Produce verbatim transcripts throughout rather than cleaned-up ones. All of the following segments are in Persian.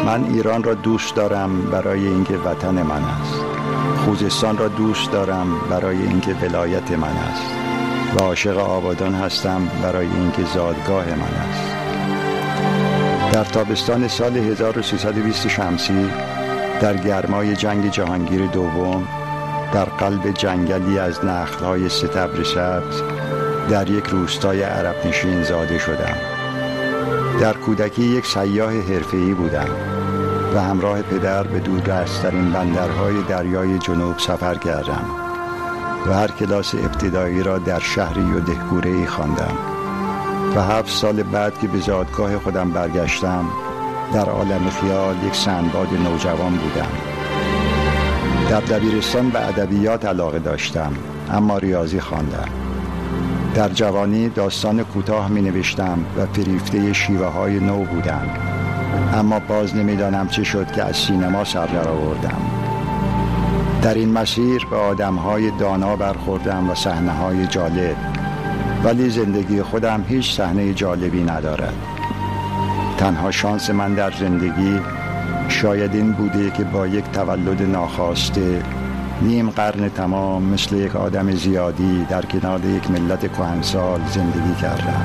من ایران را دوست دارم برای اینکه وطن من است. خوزستان را دوست دارم برای اینکه ولایت من است و عاشق آبادان هستم برای اینکه زادگاه من است. در تابستان سال هزار و سیصد و بیست شمسی در گرمای جنگ جهانگیر دوم در قلب جنگلی از نخل‌های ستبر سبز در یک روستای عرب نشین زاده شدم. در کودکی یک سیاح حرفه‌ای بودم و همراه پدر به دوردست‌ترین بندرهای دریای جنوب سفر کردم و هر کلاس ابتدایی را در شهری و دهکوره‌ای خواندم و هفت سال بعد که به زادگاه خودم برگشتم در عالم خیال یک سندباد نوجوان بودم. در دبیرستان به ادبیات علاقه داشتم اما ریاضی خواندم. در جوانی داستان کوتاه می نوشتم و فریفته شیوه های نو بودم، اما باز نمیدانم چه شد که از سینما سر در آوردم. در این مسیر به آدم های دانا برخوردم و صحنه های جالب، ولی زندگی خودم هیچ صحنه جالبی ندارد. تنها شانس من در زندگی شاید این بوده که با یک تولد ناخواسته نیم قرن تمام مثل یک آدم زیادی در کنار یک ملت کهنسال زندگی کردم.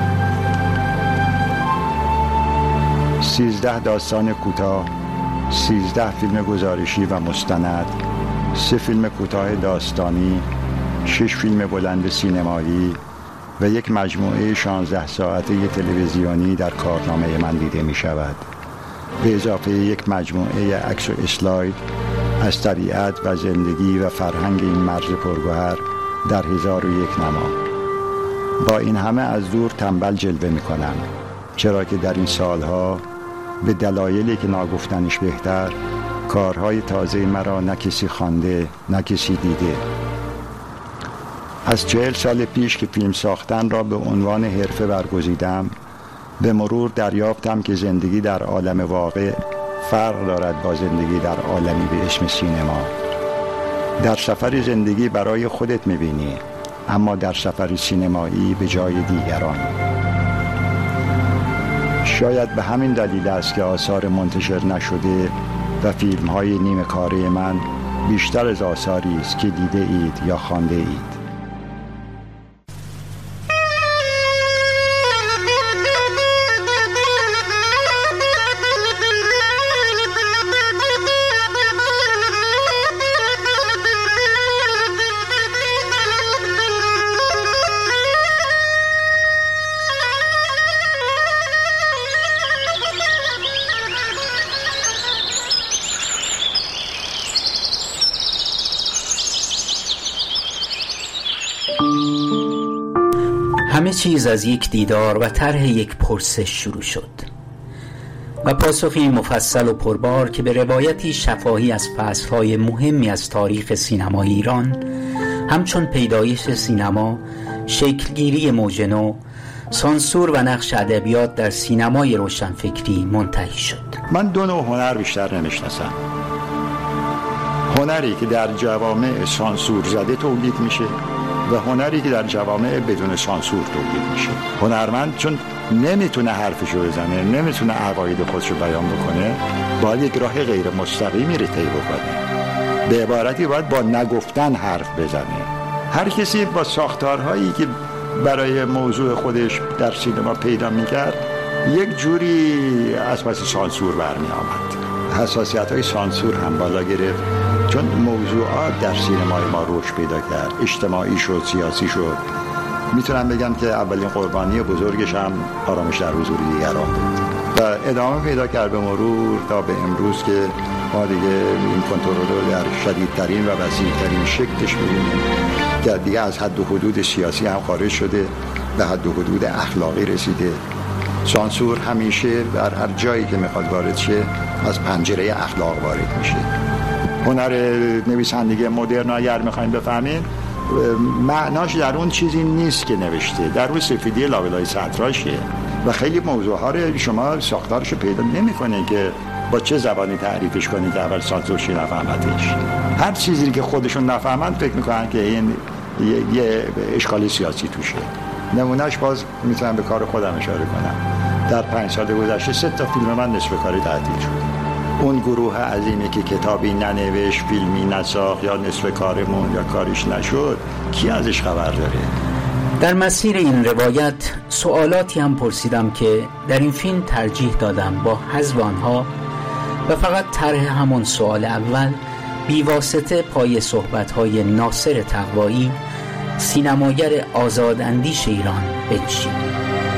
سیزده داستان کوتاه، سیزده فیلم گزارشی و مستند، سه فیلم کوتاه داستانی، شش فیلم بلند سینمایی و یک مجموعه شانزده ساعته تلویزیونی در کارنامه من دیده می شود، به اضافه یک مجموعه عکس و اسلاید از طبیعت و زندگی و فرهنگ این مرز پرگوهر در هزار و یک نما. با این همه از دور تنبل جلوه می کنم، چرا که در این سالها به دلایلی که ناگفتنش بهتر کارهای تازه مرا نه کسی خوانده نه کسی دیده. از چهل سال پیش که فیلم ساختن را به عنوان حرفه برگزیدم، به مرور دریافتم که زندگی در عالم واقع فرق دارد با زندگی در عالمی به اسم سینما. در سفر زندگی برای خودت می‌بینی، اما در سفر سینمایی به جای دیگران. شاید به همین دلیل است که آثار منتشر نشده و فیلم‌های نیمه کاره من بیشتر از آثاری است که دیده اید یا خوانده اید. همه چیز از یک دیدار و طرح یک پرسش شروع شد و پاسخی مفصل و پربار که به روایتی شفاهی از فصل‌های مهمی از تاریخ سینمای ایران، همچون پیدایش سینما، شکلگیری موج نو، سانسور و نقش ادبیات در سینمای روشنفکری منتهی شد. من دو نوع هنر بیشتر نمیشناسم. هنری که در جوامع سانسور زده تولید میشه و هنری که در جوامع بدون سانسور تولید میشه. هنرمند چون نمیتونه حرفشو بزنه، نمیتونه عقاید خودشو بیان بکنه، باید یک راه غیر مستقیمی رو طی بکنه. به عبارتی باید با نگفتن حرف بزنه. هر کسی با ساختارهایی که برای موضوع خودش در سینما پیدا میکرد یک جوری از پس سانسور برمی آمد. حساسیت های سانسور هم بالا گرفت چون موضوعات در سینمای ما رشد پیدا کرد، اجتماعی شد، سیاسی شد. میتونم بگم که اولین قربانی بزرگش هم آرامش در حضور دیگران بود و ادامه پیدا کرد به مرور تا به امروز که ما دیگه این کنترل رو در شدیدترین و وسیع‌ترین شکلش می‌بینیم که دیگه از حد و حدود سیاسی هم خارج شده، به حد و حدود اخلاقی رسیده. سانسور همیشه در هر جایی که میخواد وارد شه از پنجره اخلاق وارد میشه. هنر نویسندگی مدرن اگر میخوایم بفهمیم معناش در اون چیزی نیست که نوشته، در روی سفیدی لابلای سطراشه و خیلی موضوعها رو شما ساختارشو پیدا نمیکنه که با چه زبانی تعریفش کنید که اول سانسورشی نفهمتش. هر چیزی که خودشون نفهمند فکر میکنن که این یه, یه اشکال سیاسی توشه. نمونهش باز میتونم به کار خودم اشاره کنم. در پنج سال گذشته سه تا فیلم من نصف کاری تعطیل شد. اون گروه عظیمی که کتابی ننوشت، فیلمی نساخت یا نصف کارمون یا کاریش نشد، کی ازش خبر داره؟ در مسیر این روایت سوالاتی هم پرسیدم که در این فیلم ترجیح دادم با حذف آنها و فقط طرح همون سوال اول بیواسطه پای صحبت‌های ناصر تقوایی، سینماگر آزاداندیش ایران بنشینیم.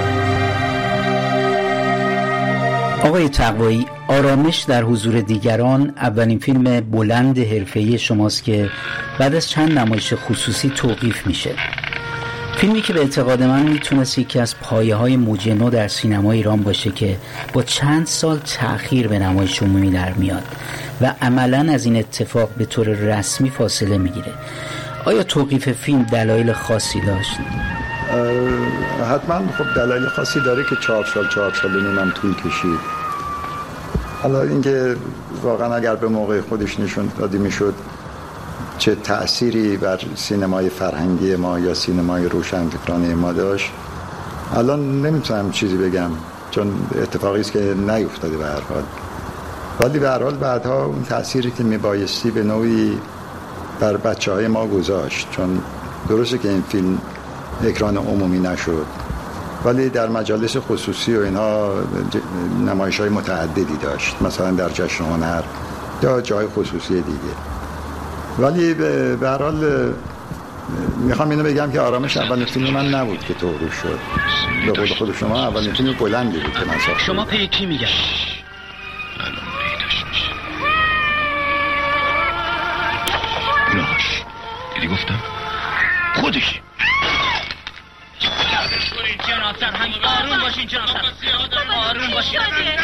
آقای تقوایی، آرامش در حضور دیگران اولین فیلم بلند حرفه‌ای شماست که بعد از چند نمایش خصوصی توقیف میشه. فیلمی که به اعتقاد من میتونست یکی از پایه‌های موج نو در سینما ایران باشه که با چند سال تأخیر به نمایش عمومی در میاد و عملاً از این اتفاق به طور رسمی فاصله میگیره. آیا توقیف فیلم دلایل خاصی داشت؟ حتما خب دلایل خاصی داره که چهار سال چهار سال و نیمم طول کشید. حالا اینکه واقعا اگر به موقع خودش نشون داده میشد چه تأثیری بر سینمای فرهنگی ما یا سینمای روشنفکرانه ما داشت، الان نمیتونم چیزی بگم چون اتفاقی است که نیفتاده به هر حال. ولی به هر حال بعدها اون تأثیری که میبایستی به نوعی بر بچه‌های ما گذاشت، چون درسته که این فیلم اکران عمومی نشد ولی در مجالس خصوصی و اینها نمایش‌های متعددی داشت، مثلا در جشن هنر یا جای خصوصی دیگه. ولی به هر حال میخوام اینو بگم که آرامش اولین فیلم من نبود که توقیف شد. به قول خود شما اولین فیلم بلندی بود که من ساختم. شما پی کی میگن؟ الان پیداش میشه. ناش دیدی گفتم خودش. جناب سرهنگ آروم باشین، جناب سرهنگ آروم باشین.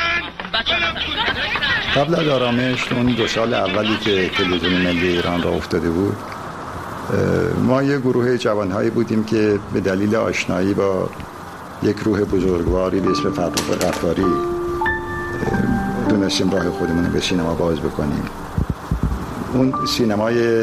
قبل از آرامش اون دو سال اولی که تلویزیون ملی ایران را افتاده بود، ما یه گروه جوانهایی بودیم که به دلیل آشنایی با یک روح بزرگواری به اسم فرخ غفاری دونستیم راه خودمون به سینما باز بکنیم. اون سینمای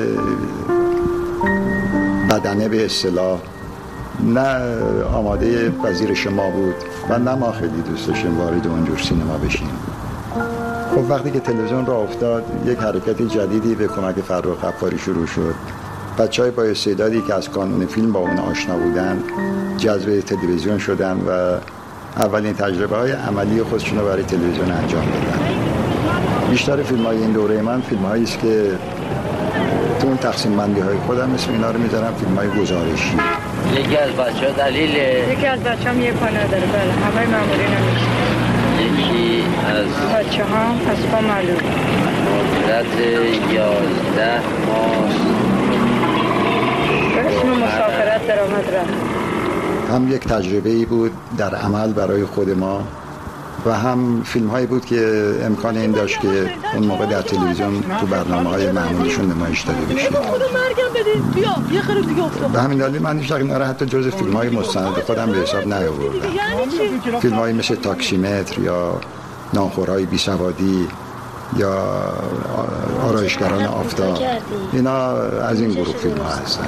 بدنه به اصطلاح نه آماده پذیرش ما بود و نه ما خیلی دوست داشتیم وارد اونجور سینما بشیم. خب وقتی که تلویزیون راه افتاد یک حرکت جدیدی به کمک فرخ غفاری شروع شد. بچهای با استعدادی که از کانون فیلم با اون آشنا بودن جذب تلویزیون شدن و اولین تجربه های عملی خودشون رو برای تلویزیون انجام دادن. بیشتر فیلم های این دوره من فیلم هایی است که تو اون تقسیم بندی های خودم اسم اینا رو میذارم فیلم های گزارشی. یکی از بچه ها دلیل یکی از بچه هم یک پانه داره، بله همه ماموری نمیشه. یکی از بچه ها از پا معلوم مدت یازده ماه به اسم مسافرت در آمد رفت. هم یک تجربه‌ای بود در عمل برای خود ما و هم فیلم هایی بود که امکان این داشت که اون موقع در تلویزیون تو برنامه های معمولیشون نمایش داده بشه. به همین دلیل من هیچ وقت اینا حتی جز فیلم های مستند خودم به حساب نیاوردم. فیلم هایی مثل تاکسیمتر یا نانخورهای بی سوادی یا آرایشگران آفتاب، اینا از این گروه فیلم ها هستن.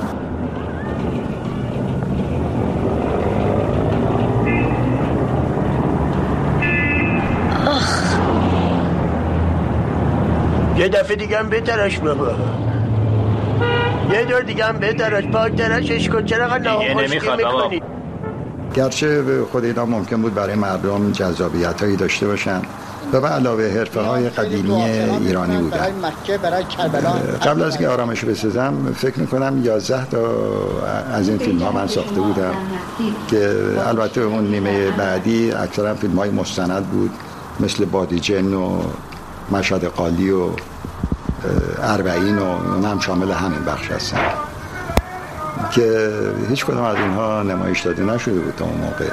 یه دفعه دیگه هم بتراش بابا، یه دور دیگه هم بتراش، پاک تراشش کن، چرا قد ناخوشگی میکنی؟ گرچه خود اینا ممکن بود برای مردم جذابیت هایی داشته باشن و به علاوه حرفه های قدیمی ایرانی بودن. قبل از که آرامش بسازم فکر میکنم یازده تا از این فیلم ها من ساخته بودم که البته اون نیمه بعدی اکثرا فیلم های مستند بود مثل بادیجن و مشهد قالی و اربعین و اون هم شامل همین بخش هستن که هیچ کدام از اینها نمایش داده نشده بود تا اون موقع.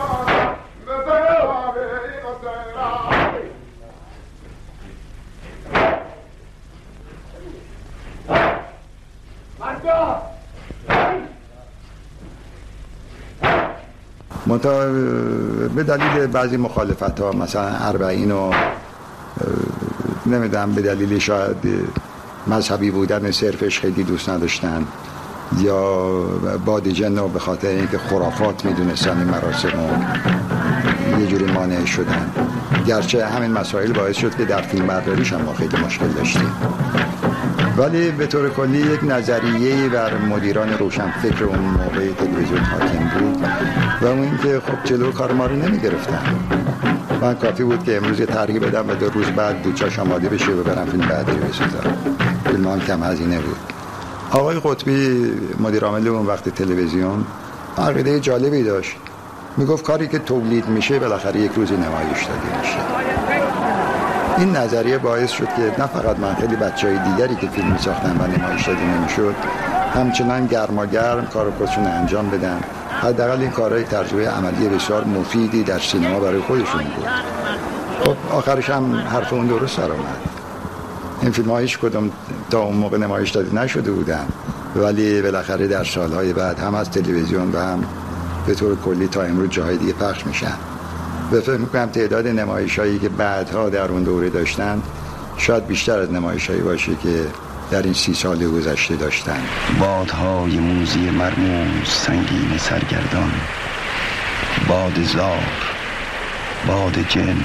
منتها به دلیل بعضی مخالفت ها مثلا اربعین و نمیدونم به دلیل شاید مذهبی بودن صرفش خیلی دوست نداشتن یا بادیجن رو به خاطر اینکه خرافات میدونستن این مراسم رو یه جوری مانع شدن. گرچه همین مسائل باعث شد که در فیلم برداریش هم ما خیلی مشکل داشتیم، ولی به طور کلی یک نظریه‌ای بر مدیران روشنفکر اون موقع تلویزیون حاکم بود و اون این که خب جلو کار ما رو نمی‌گرفتن. من کافی بود که امروز طرحی بدم و دو روز بعد بودجه‌اش آماده بشه و برم فیلم بعدی بسازم. فیلم هم کم هزینه بود. آقای قطبی مدیر عامل اون وقت تلویزیون عقیده جالبی داشت. میگفت کاری که تولید میشه بالاخره یک روز نمایش داده میشه. این نظریه باعث شد که نه فقط من، خیلی بچهای دیگری که فیلم میساختن و نمایش داده نمیشد همچنان گرماگرم کار خودشون انجام بدن. حداقل این کارهای تجربه عملی بسیار مفیدی در سینما برای خودشون بود. خب آخرش هم حرف اون درست سر اومد. این فیلم ها هیچ کدوم تا اون موقع نمایش داده نشده بودن، ولی بالاخره در سالهای بعد هم از تلویزیون و هم به طور کلی تا امروز جاهای دیگه پخش میشن. به فکر میکنم تعداد نمایش هایی که بعدها در اون دوره داشتن شاید بیشتر از نمایش هایی باشه که در این سی سال گذشته داشتن. بادهای موزی مرموز سنگین سرگردان، باد زار، باد جن،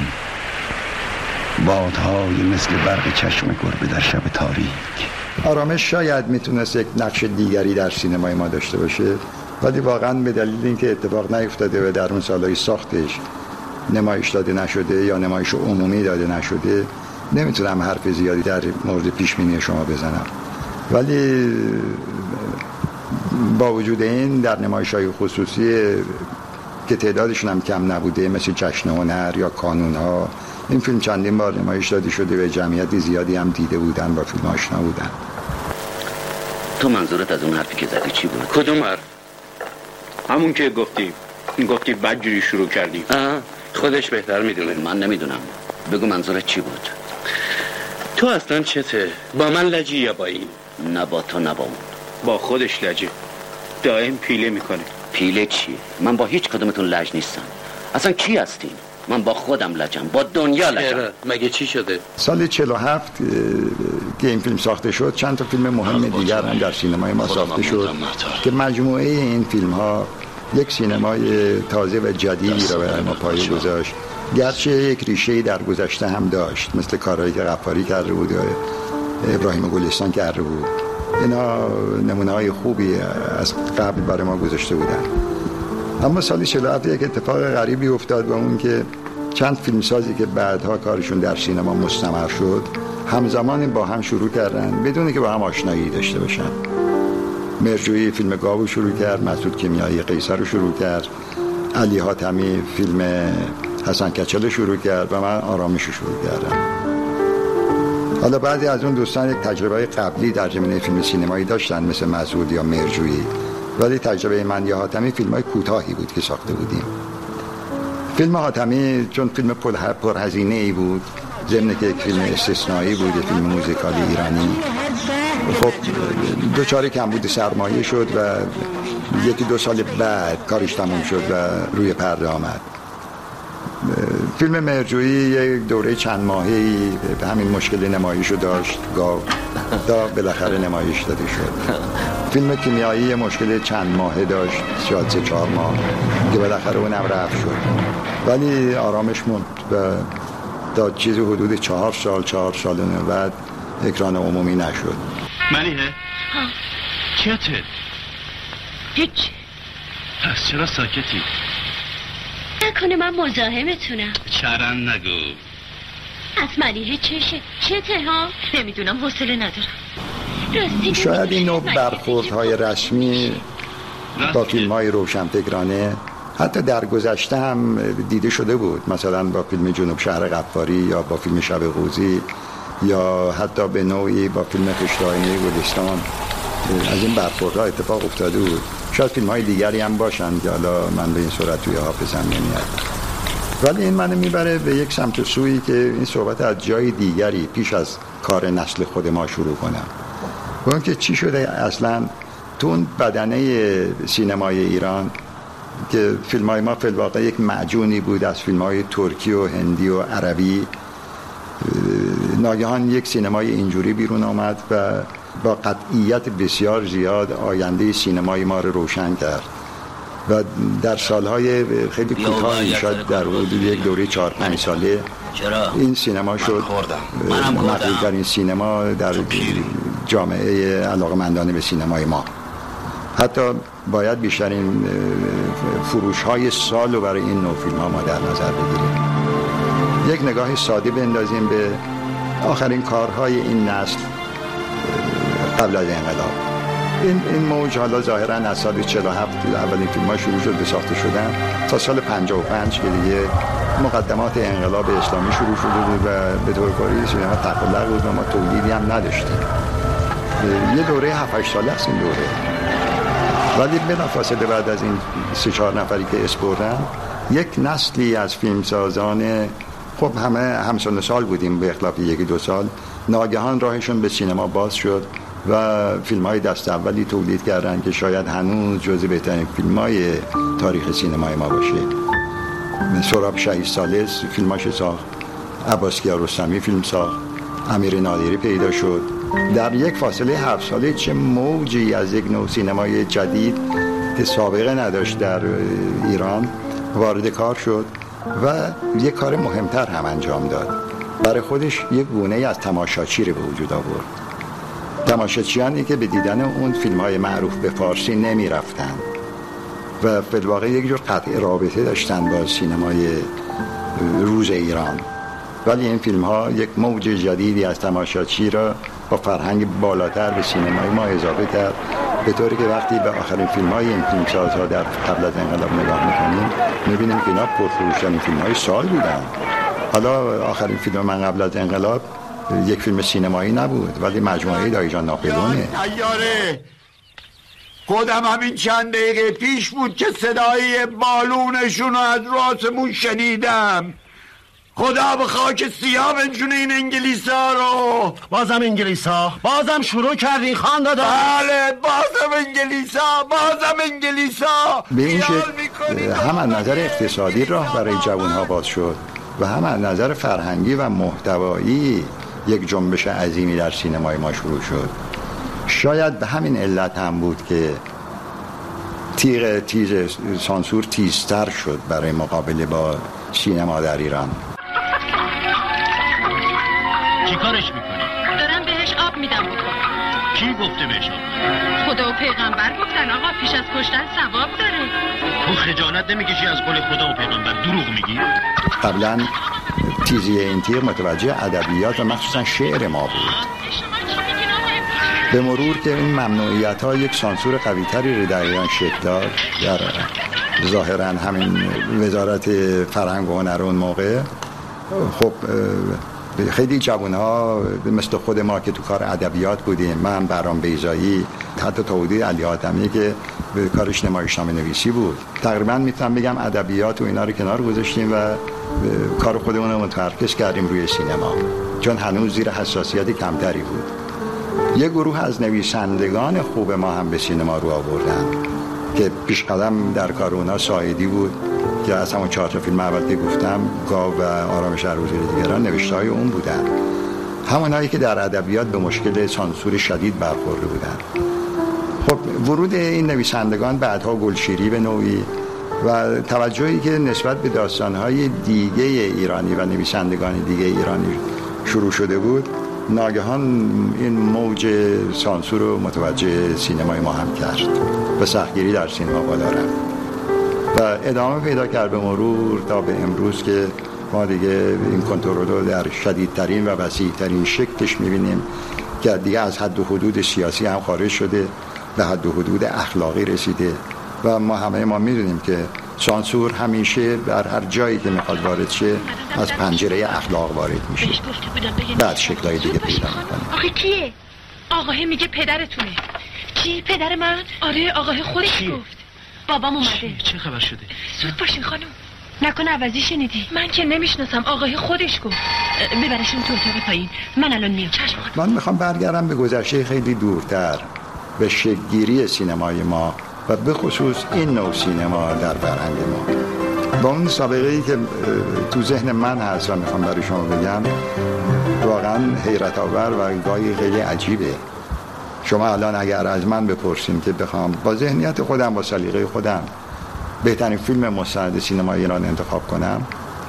بادهای مثل برق چشم گربه در شب تاریک. آرامش شاید میتونست یک نقش دیگری در سینمای ما داشته باشه، ولی واقعا به دلیل اینکه اتفاق نیفتاده و در اون سالهای ساختش نمایش داده نشده یا نمایش عمومی داده نشده، نمیتونم حرف زیادی در مورد پیشبینی شما بزنم. ولی با وجود این در نمایش‌های خصوصی که تعدادشون هم کم نبوده مثل جشن هنر یا کانون‌ها، این فیلم چندین بار نمایش داده شده و جمعیت زیادی هم دیده بودن، با فیلم آشنا بودن. تو منظورت از اون حرفی که زدی چی بود؟ کدوم حرف؟ همون که گفتی گفتی بدجوری شروع کردی. آه خودش بهتر میدونه، من نمیدونم. بگو منظورت چی بود؟ تو اصلا چته؟ با من لجی یا با این؟ نه با تو نه با اون. با خودش لجه، دائم پیله میکنه. پیله چی؟ من با هیچ کدومتون لج نیستم. اصلا کی هستین؟ من با خودم لجم، با دنیا لجم. مگه چی شده؟ سال چهل و هفت که این فیلم ساخته شد چند تا فیلم مهم دیگر هم در سینمای ما ساخته شد که مجموعه این فیلم ها یک سینمای تازه و جدیدی را برای ما پایه گذاشت، گرچه یک ریشه در گذشته هم داشت، مثل کارهایی که غفاری کرده بود یا ابراهیم گلستان کرده بود. اینا نمونه های خوبی از قبل برای ما گذاشته بودن. اما سال چهل و هفت یک اتفاق غریبی افتاد و اون که چند فیلمسازی که بعدها کارشون در سینما مستمر شد همزمان با هم شروع کردن بدون که با هم آشنایی داشته باشن. مرجویی فیلم گاو شروع کرد، مسعود کیمیایی قیصر رو شروع کرد، علی حاتمی فیلم حسن کچل شروع کرد و من آرامش رو شروع کردم. حالا بعضی از اون دوستان یک تجربه قبلی در زمینه فیلم سینمایی داشتن مثل مسعود یا مرجویی، ولی تجربه من یا حاتمی فیلم های کوتاهی بود که ساخته بودیم. فیلم حاتمی چون فیلم پرهزینه ای بود، ضمن که یک فیلم استثنایی بود، یک فیلم موزیکالی ایرانی، خب دوچار کمبود سرمایه شد و یکی دو سال بعد کارش تموم شد و روی پرده آمد. فیلم مرجویی یک دوره چند ماهی به همین مشکل نمایشو داشت گاو تا بالاخره نمایش داده شد. فیلم کیمیایی مشکل چند ماهه داشت، شاید سه چهار ماه که بالاخره اونم رفت شد، ولی آرامش موند و تا چیزی حدود چهار سال چهار سال بعد اکران عمومی نشد. ملیحه ها چته؟ هیچ. پس چرا ساکتی؟ نکنه من مزاحمتونم. چرا نگو. از ملیحه چشه؟ چته ها؟ نمیدونم، حوصله ندارم. شاید این نوع برخوردهای رسمی با فیلم های روشنفکرانه حتی در گذشته هم دیده شده بود، مثلا با فیلم جنوب شهر غفاری یا با فیلم شب قوزی یا حتی به نوعی با فیلم خشت‌آینه گلستان. از این برخوردها اتفاق افتاده بود. شاید فیلم های دیگری هم باشن که حالا من به این صورت توی حافظم نمیاد، ولی این منو میبره به یک سمت و سویی که این صحبت از جای دیگری پیش از کار نسل خود ما شروع کنم. اون که چی شده اصلا تو اون بدنه سینمای ایران که فیلم های ما فی الواقع یک معجونی بود از فیلم های ترکی و هندی و عربی، ناگهان یک سینمای اینجوری بیرون آمد و با قطعیت بسیار زیاد آینده سینمای ما رو روشن کرد و در سالهای خیلی کوتاه، شاید در حدود یک دوره چهار پنج ساله چرا؟ این سینما شد مقبول‌ترین سینما در جامعه علاقه‌مندانه به سینمای ما. حتی باید بیشترین فروش های سال رو برای این نوع فیلم ها ما در نظر بگیریم. یک نگاه ساده بندازیم به آخرین کارهای این نسل قبل از انقلاب. این این موج حالا ظاهرا از سال چهل و هفت اولین فیلم ها شروع شد به ساخته شدن تا سال پنجاه و پنج که دیگه مقدمات انقلاب اسلامی شروع شده بود و به طور کلی سینما تقلق بود و ما تولیدی هم نداشتیم. یه دوره هفت هشت ساله است این دوره. ولی بلافاصله بعد از این سه چهار نفری که اسپردن یک نسلی از فیلمسازان، خب همه همسن سال بودیم به اختلاف یکی دو سال، ناگهان راهشون به سینما باز شد و فیلم های دست اولی تولید کردن که شاید هنوز جزو بهترین فیلم های تاریخ سینمای ما باشه. سهراب شهید ثالث فیلماش ساخت، عباس کیارستمی فیلم ساخت، امیر نادری پیدا شد. در یک فاصله هفت ساله چه موجی از یک نوع سینمای جدید که سابقه نداشت در ایران وارد کار شد و یک کار مهمتر هم انجام داد. برای خودش یک گونه از تماشاچی رو به وجود آورد. تماشاچیانی که به دیدن اون فیلم های معروف به فارسی نمی رفتن و فی الواقع یک جور قطع رابطه داشتن با سینمای روز ایران، ولی این فیلم ها یک موج جدیدی از تماشاچی را با فرهنگ بالاتر به سینمای ما اضافه کرد، به طوری که وقتی به آخرین فیلم های این فیلمسازها در قبل از انقلاب نگاه میکنیم میبینیم که اینا پرفروشترین فیلم های سال بودن. حالا آخرین فیلم من قبل از انقلاب یک فیلم سینمایی نبود ولی مجموعه دایجان ناپلونه. تیاره خودم همین چند دقیقه پیش بود که صدای بالونشون رو از راسمون شنیدم. خدا به خاک سیاه بنشونه این انگلیس ها رو. بازم انگلیس ها بازم شروع کردین خان دادا. بله بازم انگلیس ها بازم انگلیس ها. به این شکل هم از نظر اقتصادی راه برای جوان ها باز شد و هم از نظر فرهنگی و محتوایی یک جنبش عظیمی در سینمای ما شروع شد. شاید به همین علت هم بود که تیغ تیز سانسور تیزتر شد برای مقابله با سینما در ایران. چی کارش میکنی؟ دارم بهش آب میدم بکن. کی گفته بهش آب؟ خدا و پیغمبر گفتن آقا پیش از کشتن ثواب داره. تو خجالت نمیکشی از قول خدا و پیغمبر دروغ میگی؟ قبلا تیزی این تیغ متوجه ادبیات و مخصوصا شعر ما بود. به مرور که این ممنوعیت ها یک سانسور قوی تری رو در ایران شکل داد، در ظاهرا همین وزارت فرهنگ و هنر اون موقع، خب خیلی جوان ها مثل خود ما که تو کار ادبیات بودیم، من برام بیضایی، حتی تا حدود علی آدمی که به کارش نمایشنامه نویسی بود، تقریبا میتونم بگم ادبیات و اینا رو کنار گذاشتیم و کار خودمون رو متمرکز کردیم روی سینما، چون هنوز زیر حساسیت کمتری بود. یه گروه از نویسندگان خوب ما هم به سینما رو آوردن که پیش قدم در کار اونا ساعدی بود که از همون چهار تا فیلم اول که گفتم، گاو و آرامش عروس دیگران، نوشته‌های اون بودن. همونایی که در ادبیات به مشکل سانسور شدید برخورده بودن. خب ورود این نویسندگان بعدها گلشیری به نوعی و توجهی که نسبت به داستان‌های دیگه ایرانی و نویسندگان دیگه ایرانی شروع شده بود، ناگهان این موج سانسور رو متوجه سینمای ما هم کرد و سختگیری در سینما بالا رفت و ادامه پیدا کرد به مرور تا به امروز که ما دیگه این کنترل رو در شدیدترین و وسیع‌ترین شکلش می‌بینیم که دیگه از حد و حدود سیاسی هم خارج شده، به حد و حدود اخلاقی رسیده و ما همه ما می‌دونیم که سانسور همیشه در هر جایی که میخواد وارد شه از پنجره اخلاق وارد میشه، بعد شکلهای دیگه پیدا میکنه. آخه کیه؟ آقاه میگه پدرتونه. کی؟ پدر من؟ آره آقاه خودش گفت. بابام اومده. چه خبر شده؟ زود باشین خانم. نکنه عوضی شنیدی؟ من که نمیشناسم، آقاه خودش گفت. ببرشون تو اتاق پایین، من الان میام. من میخوام برگردم به گذشته خیلی دورتر، به شکل‌گیری سینمای ما و به خصوص این نوع سینما در فرهنگ ما. با اون سابقه ای که تو ذهن من هست و میخوام برای شما بگم، واقعا حیرت آور و گاهی خیلی عجیبه. شما الان اگر از من بپرسیم که بخوام با ذهنیت خودم، با سلیقه خودم بهترین فیلم مستند سینما ایران انتخاب کنم،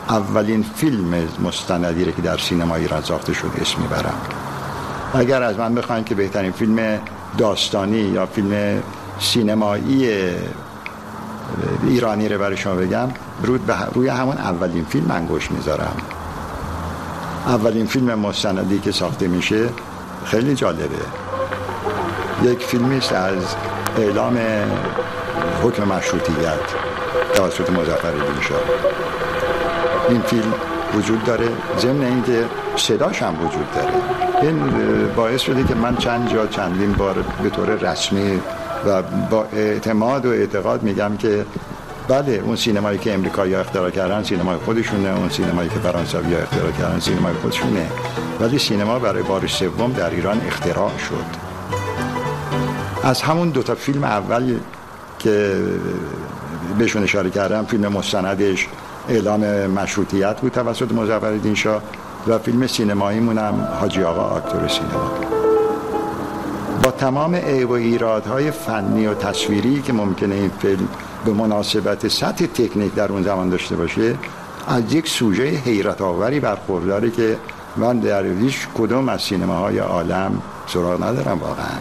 اولین فیلم مستندی که در سینما ایران ساخته شده اسم میبرم. اگر از من بخواید که بهترین فیلم داستانی یا فیلم سینمایی ایرانی رو برای شما بگم، روی همون اولین فیلم انگشت میذارم. اولین فیلم مستندی که ساخته میشه خیلی جالبه. یک فیلمی است از اعلام حکم مشروطیت توسط مظفرالدین شاه. این فیلم وجود داره، ضمن اینکه صداش هم وجود داره. این باعث شده که من چند جا چندین بار به طور رسمی و با اعتماد و اعتقاد میگم که بله، اون سینمایی که امریکایی‌ها اختراع کردن سینمای خودشونه، اون سینمایی که فرانسوی‌ها اختراع کردن سینمای خودشونه، ولی سینما برای بار سوم در ایران اختراع شد. از همون دو تا فیلم اول که بهشون اشاره کردم، فیلم مستندش اعلام مشروطیت بود توسط مظفرالدین شاه و فیلم سینماییمون هم حاجی آقا آکتور سینما. با تمام عیب و ایرادهای فنی و تصویری که ممکنه این فیلم به مناسبت سطح تکنیک در اون زمان داشته باشه، از یک سوژه حیرت آوری برخورداره که من در هیچ کدوم از سینماهای عالم سراغ ندارم واقعا.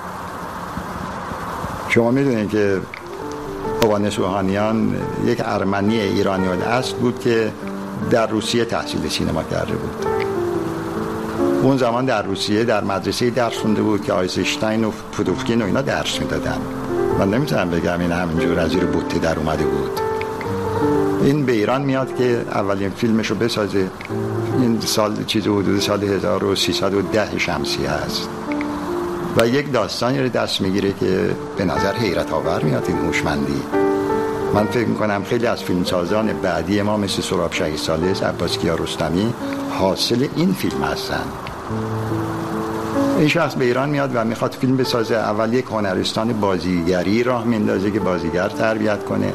شما میدونید که اوانس اوهانیان یک ارمنی ایرانی الاصل بود که در روسیه تحصیل سینما کرده بود. اون زمان در روسیه در مدرسه درس خونده بود که آیزنشتاین و پودوفکین و اینا درس میدادن. من نمیتونم بگم این همینجور از زیر بوته در اومده بود. این به ایران میاد که اولین فیلمشو بسازه. این سال چیز حدود سال هزار و سیصد و ده شمسی هست و یک داستانی رو دست میگیره که به نظر حیرت آور میاد. این هوشمندی، من فکر میکنم خیلی از فیلمسازان بعدی ما مثل سراب شهیدسالس، عباس کیارستمی حاصل این فیلم هستن. این شخص به ایران میاد و میخواد فیلم بسازه. اول یک هنرستان بازیگری راه میندازه که بازیگر تربیت کنه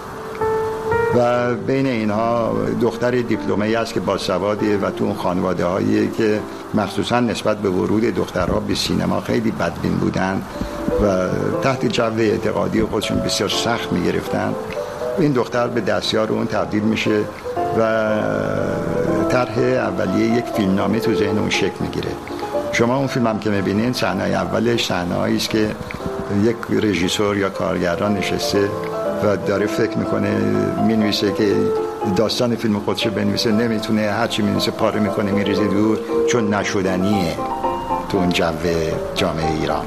و بین اینها دختر دیپلمه‌ای است که باسواده و تو اون خانواده هایی که مخصوصا نسبت به ورود دخترها به سینما خیلی بدبین بودن و تحت جو اعتقادی خودشون بسیار سخت میگرفتن، این دختر به دستیار اون تبدیل میشه و طرح اولیه یک فیلمنامه تو ذهن اون شکل میگیره. شما اون فیلم هم که میبینین صحنه اولش صحنه‌ای است که یک رژیسور یا کارگردان نشسته و داره فکر میکنه، مینویسه که داستان فیلم خودش بنویسه، نمیتونه، هرچی مینویسه پاره میکنه میریزه دور چون نشدنیه تو اون جو جامعه ایران.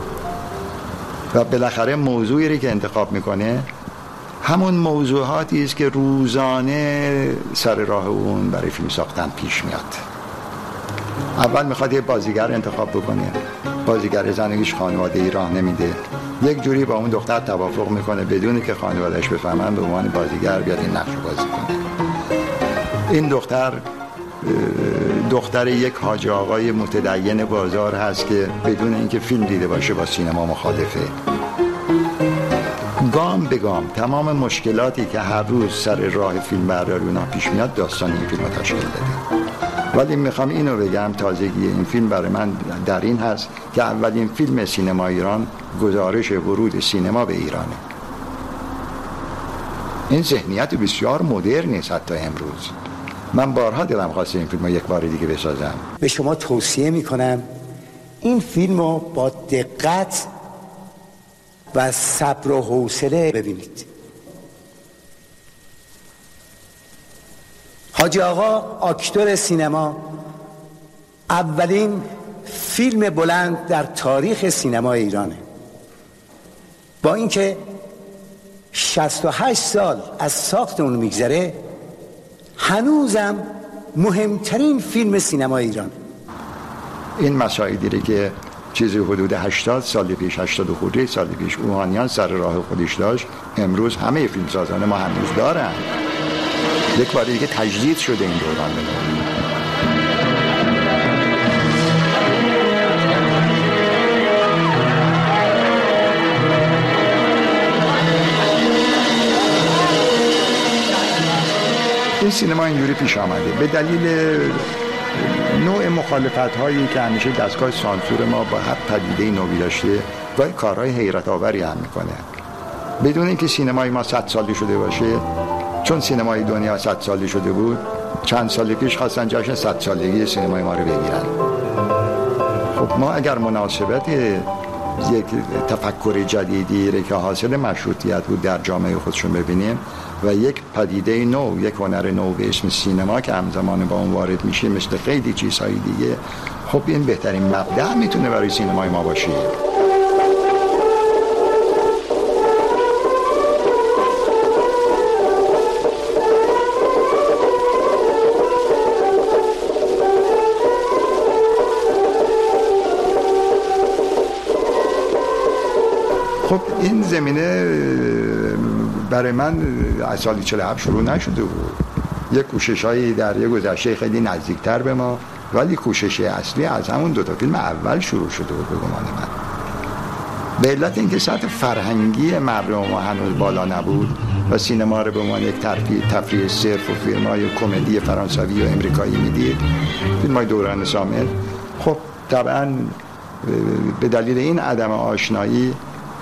و بالاخره موضوعی که انتخاب میکنه همون موضوعاتی است که روزانه سر راه اون برای فیلم ساختن پیش میاد. اول میخواد یه بازیگر انتخاب بکنه، بازیگر زندگیش خانواده‌ای راه نمیده، یک جوری با اون دختر توافق میکنه بدون که خانواده‌اش بفهمن به عنوان بازیگر بیاد این نقش بازی کنه. این دختر دختر یک حاج آقای متدین بازار هست که بدون اینکه فیلم دیده باشه با سینما مخالفه. گام به گام تمام مشکلاتی که هر روز سر راه فیلم برداری اونا پیش میاد داستان این فیلم رو تشکیل داده. ولی میخوام اینو بگم، تازگی این فیلم برای من در این هست که اولین فیلم سینما ایران گزارش ورود سینما به ایرانه. این ذهنیت بسیار مدرن است حتی امروز. من بارها دلم خواسته این فیلم رو یک بار دیگه بسازم. به شما توصیه میکنم این فیلم رو با دقت و صبر و حوصله ببینید. حاجی آقا آکتور سینما اولین فیلم بلند در تاریخ سینما ایرانه. با اینکه شصت و هشت سال از ساخت اون میگذره، هنوزم مهمترین فیلم سینما ایران. این مسائلی که چیزی حدود هشتاد سال پیش، هشتاد و خورده سال پیش اوهانیان سر راه خودش داشت، امروز همه فیلمسازان ما هنوز دارن. یک بار دیگه تجدید شده این دوران. این سینما اینجوری پیش آمده به دلیل نوع مخالفت هایی که همیشه دستگاه سانسور ما با هر پدیده نوعی داشته، گاهی کارهای حیرت آوری هم میکنه. بدون اینکه سینمای ما صد سالی شده باشه، چون سینمای دنیا صد ساله شده بود، چند سال پیش خواستن جشن صد سالگی سینمای ما رو بگیرن. خب ما اگر مناسبت یک تفکر جدیدی که حاصل مشروطیت بود در جامعه خودشون ببینیم و یک پدیده نو، یک هنر نو به اسم سینما که همزمان با اون وارد میشه مثل خیلی چیزهای دیگه، خب این بهترین مبدأ میتونه برای سینمای ما باشه. خب این زمینه برای من از سال چهل و هفت شروع نشده بود. یک کوشش هایی در یک گذشته خیلی نزدیکتر به ما، ولی کوشش اصلی از همون دو تا فیلم اول شروع شده بود به گمان من. به علت اینکه سطح فرهنگی مردم ما هنوز بالا نبود و سینما رو به عنوان یک تفریح تفریح صرف و فیلم های کمدی فرانسوی و امریکایی میدید، فیلم های دوران سامل، خب طبعا به دلیل این عدم آشنایی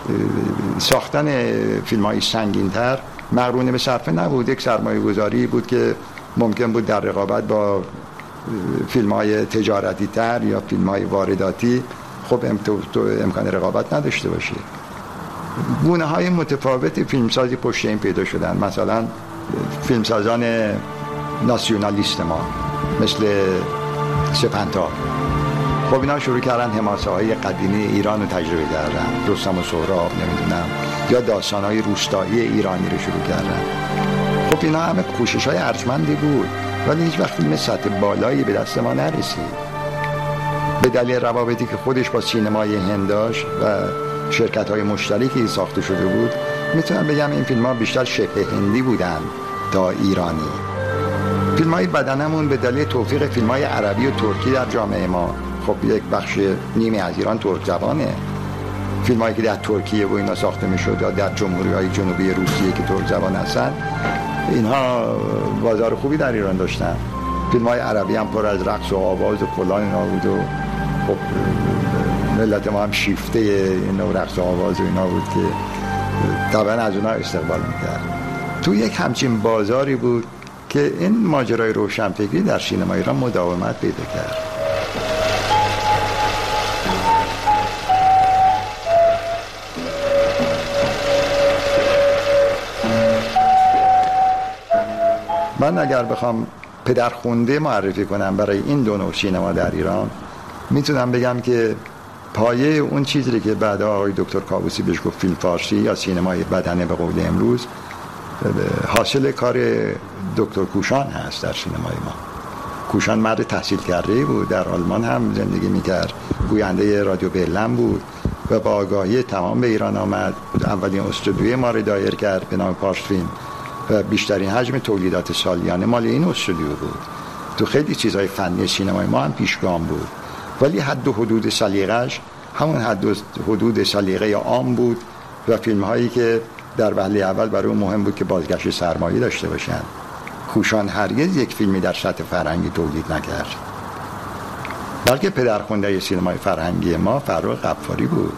ساختن فیلم های سنگین تر مقرون به صرفه نبود. یک سرمایه گذاری بود که ممکن بود در رقابت با فیلم های تجارتی تر یا فیلم های وارداتی خب امکان رقابت نداشته باشه. گونه های متفاوت فیلمسازی پشت این پیدا شدن. مثلا فیلمسازان ناسیونالیست ما مثل سپنتا، خب اینا شروع کردن حماسه های قدیمی ایران رو تجربه کردن، رستم و سهراب نمیدونم، یا داستان های روستایی ایرانی رو شروع کردن. خب اینا همه کوشش های ارجمندی بود، ولی هیچ وقت فیلم سطح بالایی به دست ما نرسید به دلیل روابطی که خودش با سینمای هند داشت و شرکت های مشترکی ساخته شده بود. میتونم بگم این فیلم ها بیشتر شبه هندی بودن تا ایرانی. فیلم های بدنمون به دلیل توفیق فیلم های عربی و ترکی در جامعه ما، خب یک بخش نیمی از ایران ترک زبانه، فیلم هایی که در ترکیه و اینا ساخته می شد یا در جمهوری های جنوبی روسیه که ترک زبان هستن، اینها بازار خوبی در ایران داشتن. فیلم های عربی هم پر از رقص و آواز و فلان اینا بود و خب ملت ما هم شیفته این رقص و آواز و اینا بود که طبعا از اونها استقبال میکرد. تو یک همچین بازاری بود که این ماجرای روشنفکری در سینما ایران مداومت پیدا کرد. من اگر بخوام پدرخونده معرفی کنم برای این دو نوع سینما در ایران، میتونم بگم که پایه اون چیزی که بعدا آقای دکتر کاووسی بهش گفت فیلم فارسی یا سینمای بدنه به قول امروز، حاصل کار دکتر کوشان هست در سینمای ما. کوشان مرد تحصیل کرده بود، در آلمان هم زندگی میکرد، گوینده رادیو برلن بود و با آگاهی تمام به ایران آمد. اولین استودیوی ما رو دایر کرد به نام پارس فیلم و بیشترین حجم تولیدات سالیانه مال این استودیو بود. تو خیلی چیزهای فنی سینمای ما هم پیشگام بود، ولی حد و حدود سلیقه‌اش همون حد و حدود سلیقه عام بود و فیلم هایی که در وهله اول برای اون مهم بود که بازگشت سرمایه داشته باشن. کوشان هرگز یک فیلمی در سطح فرهنگی تولید نکرد، بلکه پدرخوانده سینمای فرهنگی ما فرخ غفاری بود.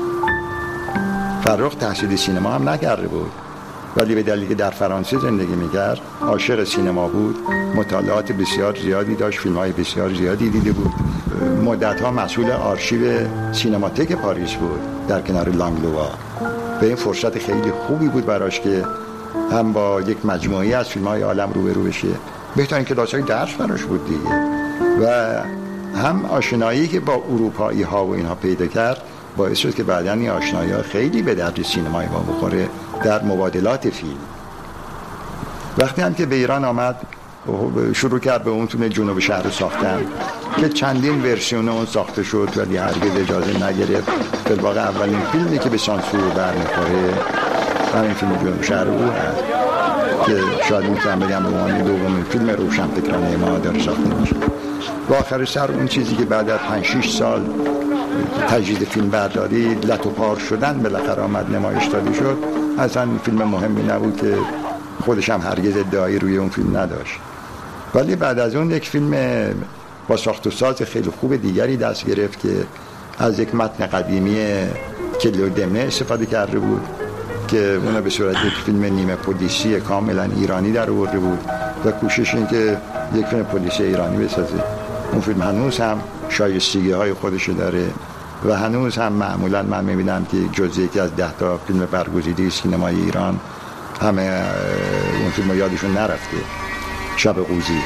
فرخ تحصیل سینما هم نکرده بود، ولی به دلیلی که در فرانسه زندگی میکرد، عاشق سینما بود، مطالعات بسیار زیادی داشت، فیلم‌های بسیار زیادی دیده بود، مدت‌ها مسئول آرشیو سینماتک پاریس بود در کنار لانگلوا. به این فرصت خیلی خوبی بود براش که هم با یک مجموعه از فیلم‌های عالم روبرو بشه، بهترین کلاس‌های درس براش بود دیگه، و هم آشنایی که با اروپایی‌ها و اینها پیدا کرد باعث شد که بعداً این آشنایی‌ها خیلی به درد سینمای ما بخوره در مبادلات فیلم. وقتی هم که به ایران آمد شروع کرد به اون فیلم جنوب شهر ساختن که چندین ورسیون اون ساخته شد ولی هرگز اجازه نگرفت. در واقع اولین فیلمی که به سانسور برمیخوره همین فیلم جنوب شهر او هست که شاید میتونم بگم به عنوان دومین فیلم روشنفکرانه ما داره ساخته میشه. و آخر سر اون چیزی که بعد از پنج شش سال تجدید فیلم برداری لط و پار شدن بالاخره آمد نمایش داده شد، اصلا فیلم مهمی نبود که خودش هم هرگز ادعایی روی اون فیلم نداشت. ولی بعد از اون یک فیلم با ساخت و ساز خیلی خوب دیگری دست گرفت که از یک متن قدیمی کلیو دمنه استفاده کرده بود که اونو به صورت یک فیلم نیمه پلیسی کاملا ایرانی در آورده بود و کوشش این که یک فیلم پلیسی ایرانی بسازه. اون فیلم هنوز هم شایستگی های خودشو داره و هنوز هم معمولا من میبینم که جزء یکی از ده تا فیلم برگزیده سینمای ایران همه اون فیلم یادشون نرفته. شب قوزی.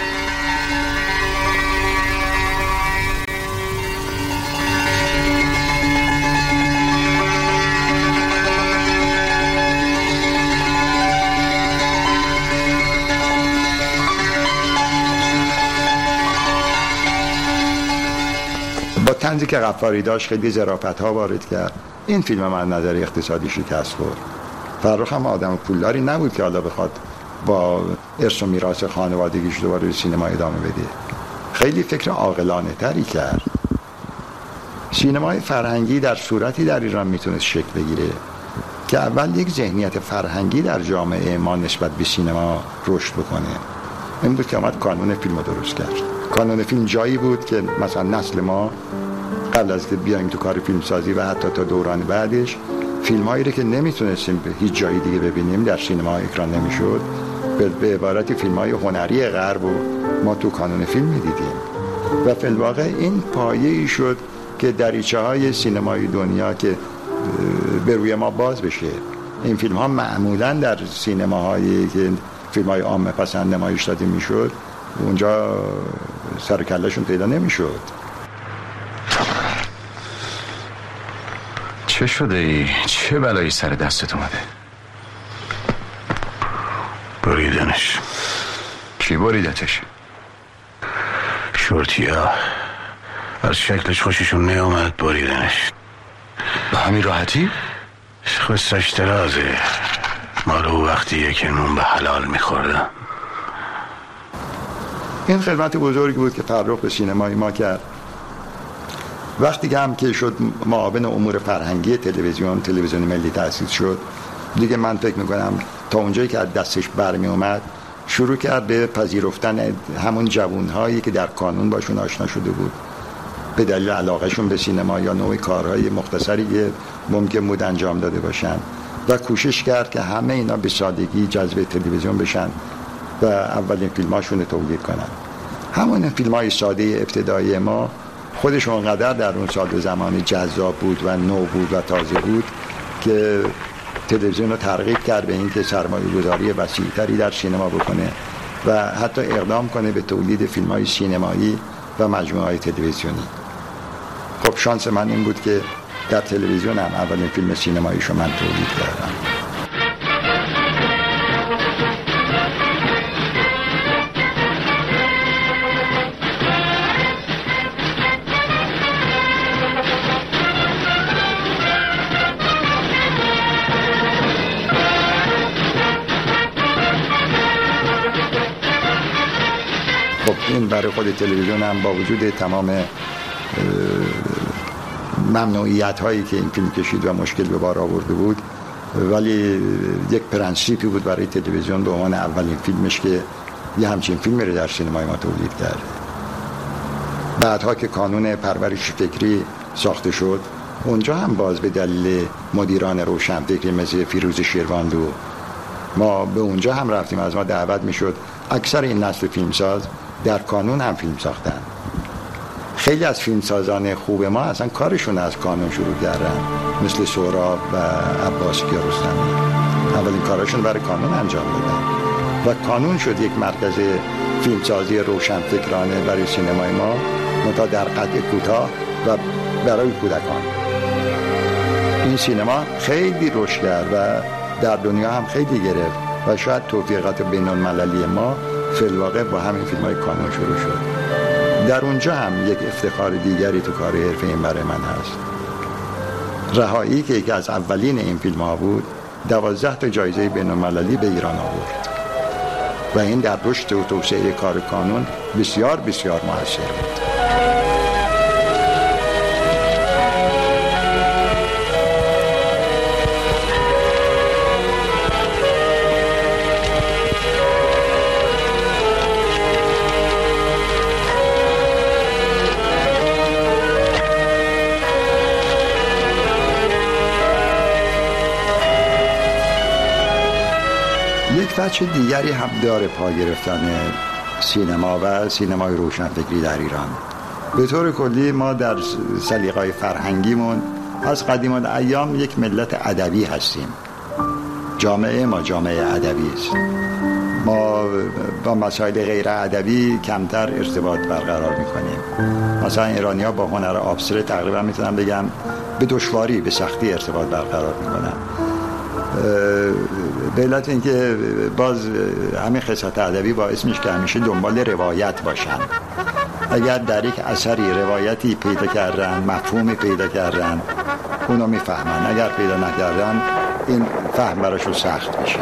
با طنزی که غفاری داشت خیلی ظرافت ها وارد کرد. این فیلم من نظر اقتصادی شکست خورد. فرخ هم آدم پولداری نبود که حالا بخواد با ارث و میراث خانوادگیش دوباره سینما ادامه بده. خیلی فکر عاقلانه تری کرد. سینمای فرهنگی در صورتی در ایران میتونه شکل بگیره که اول یک ذهنیت فرهنگی در جامعه ما نسبت به سینما رشد بکنه. این بود که آمد کانون فیلم رو درست کرد. کانون فیلم جایی بود که مثلا نسل ما قبل از که بیایم تو کار فیلم سازی و حتی تا دوران بعدش فیلم هایی رو که نمیتونستیم به هیچ جایی دیگه ببینیم در سینما اکران نمیشد، به عبارت فیلم های هنری غرب و ما تو کانون فیلم میدیدیم و فی الواقع این پایه‌ای شد که دریچه های سینمای دنیا که به روی ما باز بشه. این فیلم ها معمولا در سینماهایی که فیلم های عامه پسند نمایش داده میشد اونجا سر کلهشون پیدا نمیشد. چه شده ای؟ چه بلایی سر دستت اومده؟ بریدنش. کی بریدتش؟ شورتیا از شکلش خوششون نیامد بریدنش. به همین راحتی؟ قصه‌اش درازه. مال او وقتیه که نون به حلال میخوردم. این خدمت بزرگی بود که فرخ به سینمای ما کرد. وقتی که هم که شد معاون امور فرهنگی تلویزیون تلویزیون ملی تأسیس شد، دیگه من فکر میکنم تا اونجایی که از دستش برمی اومد شروع کرد به پذیرفتن همون جوانهایی که در کانون باشون آشنا شده بود به دلیل علاقهشون به سینما یا نوع کارهای مختصری که ممکن بود انجام داده باشن و کوشش کرد که همه اینا به سادگی جذب تلویزیون بشن و اولین فیلماشون رو تولید کنن. همون فیلمای ساده ابتدایی ما خودش اونقدر در اون سال و زمانی جذاب بود و نو بود و تازه بود که تلویزیون رو ترغیب کرد به اینکه سرمایه گذاری وسیع‌تری در سینما بکنه و حتی اقدام کنه به تولید فیلم‌های سینمایی و مجموعه‌های تلویزیونی. خب شانس من این بود که در تلویزیون هم اولین فیلم سینماییشو من تولید کردم. این برای خود تلویزیون هم با وجود تمام ممنوعیت هایی که این فیلم کشید و مشکل به بار آورده بود، ولی یک پرنسیپی بود برای تلویزیون به عنوان اولین فیلمش که یه همچین فیلمی رو در سینمای ما تولید کرد. بعدها که کانون پرورش فکری ساخته شد اونجا هم باز به دلیل مدیران روشنفکری مثل فیروز شیروانلو ما به اونجا هم رفتیم. از ما دعوت میشد. اکثر این نسل فیلمساز در کانون هم فیلم ساختن. خیلی از فیلمسازان خوب ما اصلا کارشون از کانون شروع کردن، مثل سهراب و عباس کیارستمی. اولین کارشون برای کانون انجام دادن و کانون شد یک مرکز فیلمسازی روشنفکرانه برای سینمای ما، منتها در قد کوتاه و برای کودکان. این سینما خیلی رشد کرد و در دنیا هم خیلی گرفت و شاید توفیقات بین المللی ما فی الواقع با همین فیلم‌های کانون شروع شد. در اونجا هم یک افتخار دیگری تو کار حرفه‌ای برای من هست. رهایی که یکی از اولین این فیلم‌ها بود، دوازده تا جایزه بین المللی به ایران آورد و این در رشد و توسعه کار کانون بسیار بسیار موثر بود. وجه دیگری هم داره پا گرفتن سینما و سینمای روشنفکری در ایران. به طور کلی ما در سلیقه‌های فرهنگیمون از قدیم الایام یک ملت ادبی هستیم. جامعه ما جامعه ادبی است. ما با مسائل غیر ادبی کمتر ارتباط برقرار میکنیم. مثلا ایرانی‌ها با هنر ابستره تقریبا میتونم بگم به دشواری به سختی ارتباط برقرار میکنن. به علت اینکه باز همین خصلت ادبی باعث میشه که همیشه دنبال روایت باشن. اگر در یک اثری روایتی پیدا کردن، مفهومی پیدا کردن، اونو میفهمن. اگر پیدا نکردن این فهم براشون سخت میشه.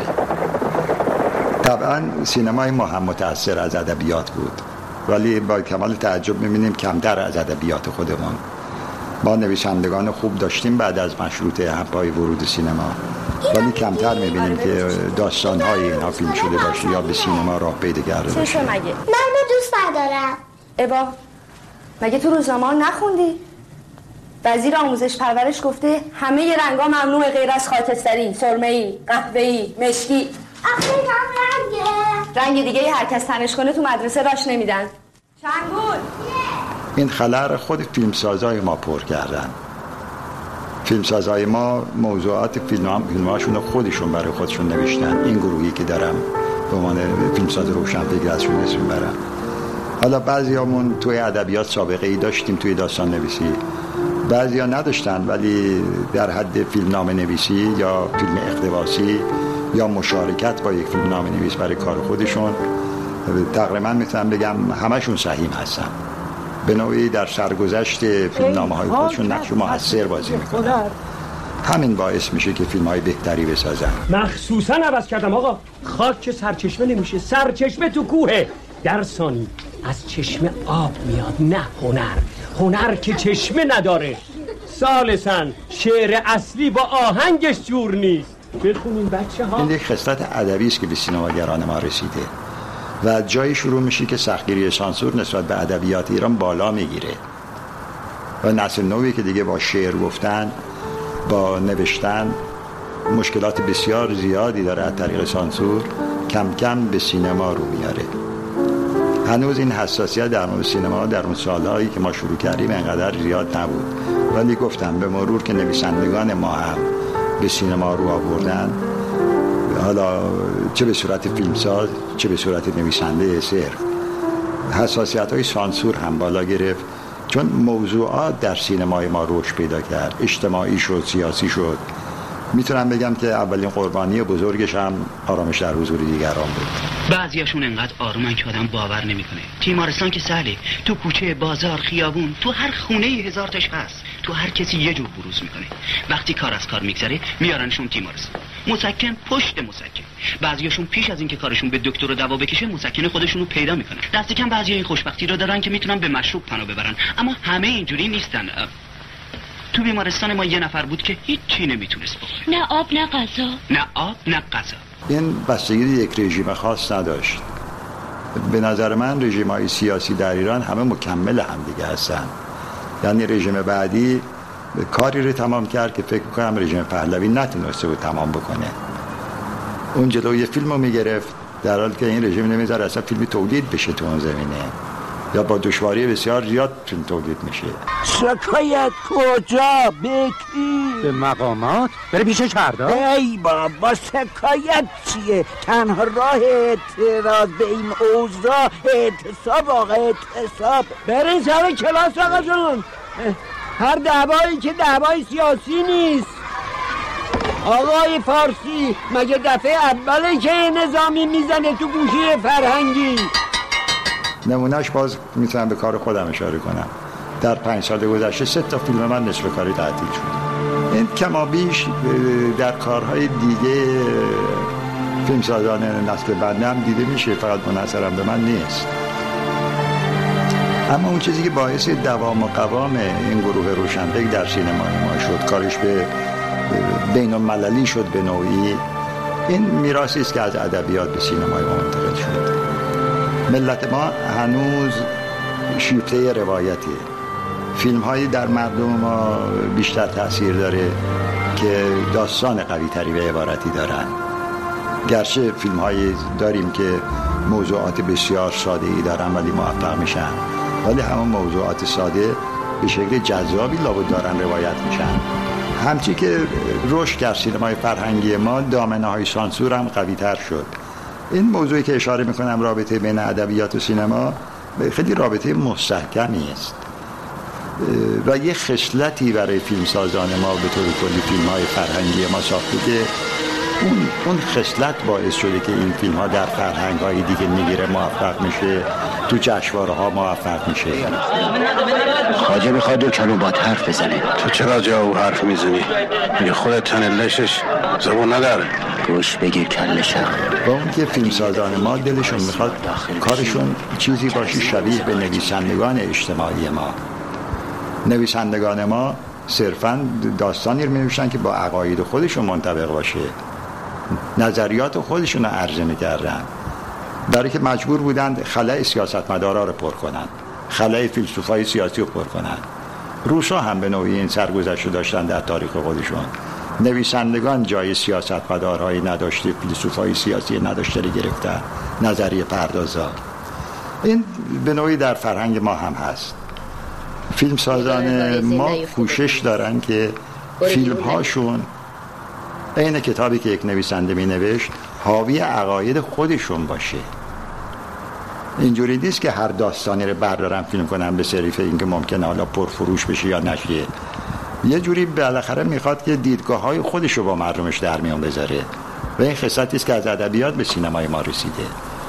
طبعا سینمای ما هم متأثر از ادبیات بود، ولی با کمال تعجب میبینیم کمتر از ادبیات خودمون. ما نویسندگان خوب داشتیم بعد از مشروطه هم پای ورود سینما، ولی کمتر میبینیم که داستان‌های اینها فیلم شده باشه یا به سینما راه پیدا کرده باشه. چه مگه؟ من دوست ندارم. ابا مگه تو روزنامه نخوندی؟ وزیر آموزش پرورش گفته همه رنگا ممنوع غیر از خاکستری، سرمه‌ای، قهوه‌ای، مشکی. آخه رنگه. رنگ دیگه هر کس تنش کنه تو مدرسه راش نمیدن. چنگول. این خلأ خود فیلمسازای ما پر کردن. فیلمسازای ما موضوعات فیلم فیلماشون خودشون برای خودشون نوشتن. این گروهی که دارم به عنوان فیلمساز روشنفکر ازشون اسم میبرم. حالا بعضیامون توی ادبیات سابقه ای داشتیم توی داستان نویسی، بعضیا نداشتن ولی در حد فیلمنامه نویسی یا فیلم اقتباسی یا مشارکت با یک فیلمنامه نویس برای کار خودشون تقریبا میتونم بگم همشون سهیم هستن. به نوعی در سرگذشت فیلمنامه های خودشون نقش موثر بازی میکنن. همین باعث میشه که فیلم های بهتری بسازن. مخصوصا عوض کردم آقا. خاک که سرچشمه نمیشه، سرچشمه تو کوهه. در ثانی از چشمه آب میاد، نه هنر. هنر که چشمه نداره. ثالثاً شعر اصلی با آهنگش جور نیست. بخونین بچه ها. این یک خصلت ادبی است که به سینماگران ما رسیده و جایی شروع میشه که سختگیری سانسور نسبت به ادبیات ایران بالا میگیره و نسل نوی که دیگه با شعر گفتن، با نوشتن مشکلات بسیار زیادی داره از طریق سانسور کم کم به سینما رو میاره. هنوز این حساسیت در مورد سینما در اون سالهایی که ما شروع کردیم انقدر زیاد نبود، ولی گفتم به مرور که نویسندگان ما هم به سینما رو آوردن، حالا چه به صورت فیلمساز چه به صورت نویسنده صرف، حساسیت های سانسور هم بالا گرفت، چون موضوعات در سینمای ما رشد پیدا کرد، اجتماعی شد، سیاسی شد. میتونم بگم که اولین قربانی بزرگش هم آرامش در حضور دیگران بود. بعضیاشون انقدر آرومن که آدم باور نمیکنه. تیمارستان که سهله، تو کوچه، بازار، خیابون، تو هر خونه هزار تاش هست، تو هر کسی یه جور بروز میکنه. وقتی کار از کار میگذره میارنشون تیمارستان. مسکن پشت مسکن. بعضیاشون پیش از اینکه کارشون به دکتر و دوا بکشه مسکن خودشونو پیدا میکنن. دست کم بعضی این خوشبختی رو دارن که میتونن به مشروب پناه ببرن، اما همه اینجوری نیستن. تو بیمارستان ما یه نفر بود که هیچ چی نمیتونست بخوره. نه آب نه غذا. نه آب نه غذا. این بستگی یک رژیم خاص نداشت. به نظر من رژیم‌های سیاسی در ایران همه مکمل هم دیگه هستن. یعنی رژیم بعدی کاری رو تمام کرد که فکر کنم رژیم پهلوی نتونسته بود تمام بکنه. اون جلوی فیلم رو میگرفت در حالی که این رژیم نمیذاره اصلا فیلمی تولید بشه تو اون زمینه، یا با دشواری بسیار زیاد فیلم تولید میشه. شکایت کجا؟ بکی به مقامات بره پیش شهردار. ای بابا شکایت چیه؟ تنها راه اعتراض به این اوضاع اعتصاب آقا اعتصاب. برین سر کلاس آقا جون. هر دعوایی که دعوای سیاسی نیست. آقای فارسی مگه دفعه اوله که نظامی میزنه تو گوشی فرهنگی؟ نمونهش باز میتونم به کار خودم اشاره کنم. در پنج سال گذشته سه تا فیلم من نصف کاری تعطیل شد. این کمابیش در کارهای دیگه فیلمسازان نسل بنده هم دیده میشه، فقط منحصرم به من نیست. اما اون چیزی که باعث دوام و قوام این گروه روشنفکر در سینمای ما شد، کارش به بین المللی شد به نوعی، این میراثی است که از ادبیات به سینمای ما منتقل شد. ملت ما هنوز شیفته روایتی، فیلم هایی در مردم ما بیشتر تاثیر داره که داستان قوی تری به عبارتی دارن. گرچه فیلم هایی داریم که موضوعات بسیار ساده ای دارن ولی موفق میشن، ولی همون موضوعات ساده به شکل جذابی لابد دارن روایت میشن. همچی که رشد در سینمای فرهنگی ما دامنه های سانسور هم قوی تر شد. این موضوعی که اشاره میکنم رابطه بین ادبیات و سینما خیلی رابطه مستحکمی است و یه خصلتی برای فیلمسازان ما به طور کلی فیلم های فرهنگی ما ساخته که اون اون خصلت باعث شده که این فیلم ها در فرهنگ های دیگه میگیره، موفق میشه، تو جشنواره ها موفق میشه. خواجه میخواد دو کلمه با حرف بزنه. تو چرا جا او حرف میزنی؟ میگه خودت تنلشش زبون نداره. گوش بگیر کلشم. با اون که فیلمسازان ما دلشون میخواد کارشون چیزی باشه شبیه به نویسندگان اجتماعی ما. نویسندگان ما صرفاً داستانی رو می‌نوشتن که با عقاید خودشون منطبق باشه، نظریات خودشون رو عرضه می‌کردن، برای که مجبور بودند خلأ سیاستمدارا رو پر کنن، خلأ فیلسوفای سیاسی رو پر کنن. روسا هم به نوعی این سرگذشت رو داشتن در تاریخ خودشون. نویسندگان جای سیاستمدارهایی نداشته، فیلسوفای سیاسی نداشته رو گرفتن، نظریه پردازا. این به نوعی در فرهنگ ما هم هست. فیلمسازان ما کوشش دارن که فیلم هاشون این کتابی که یک نویسنده می نوشت حاوی عقاید خودشون باشه. اینجوری نیست که هر داستانی رو بردارن فیلم کنن به صریف اینکه ممکنه حالا پرفروش بشه یا نشه. یه جوری بالاخره میخواد که دیدگاه های خودش رو با مردمش در میان بذاره و این خصلتی است که از ادبیات به سینمای ما رسیده.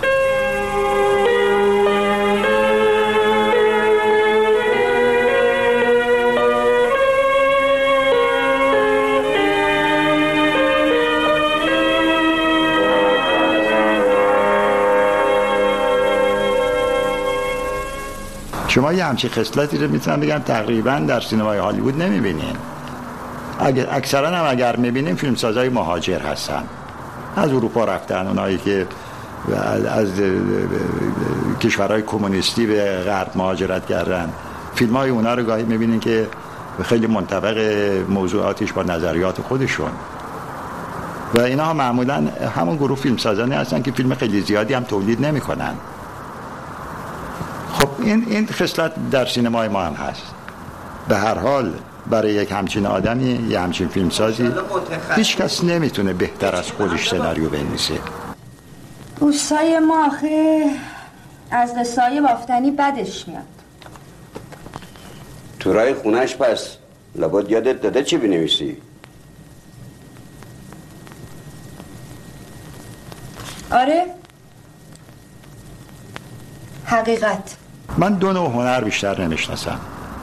شما یه همچین خصلتی رو میتونم بگم تقریبا در سینمای هالیوود نمیبینین. اگر اکثرا هم اگر میبینیم فیلمسازای مهاجر هستن، از اروپا رفتن، اونایی که از, از کشورهای کمونیستی به غرب مهاجرت کردن. فیلم های اونا رو گاهی میبینین که خیلی منطبق موضوعاتش با نظریات خودشون و اینا ها معمولا همون گروه فیلمسازانی هستن که فیلم خیلی زیادی هم تولید نمیکنن. خب این این خصلت در سینمای ما هم هست. به هر حال برای یک همچین آدمی، یه همچین فیلمسازی، هیچ کس نمیتونه بهتر از خودش سناریو بنویسه. دوستای ما آخه از قصه‌های بافتنی بدش میاد. تو رای خونش پس لابد یادت داده چی بنویسی؟ آره، حقیقت. من دو نوع هنر بیشتر نمیشناسم.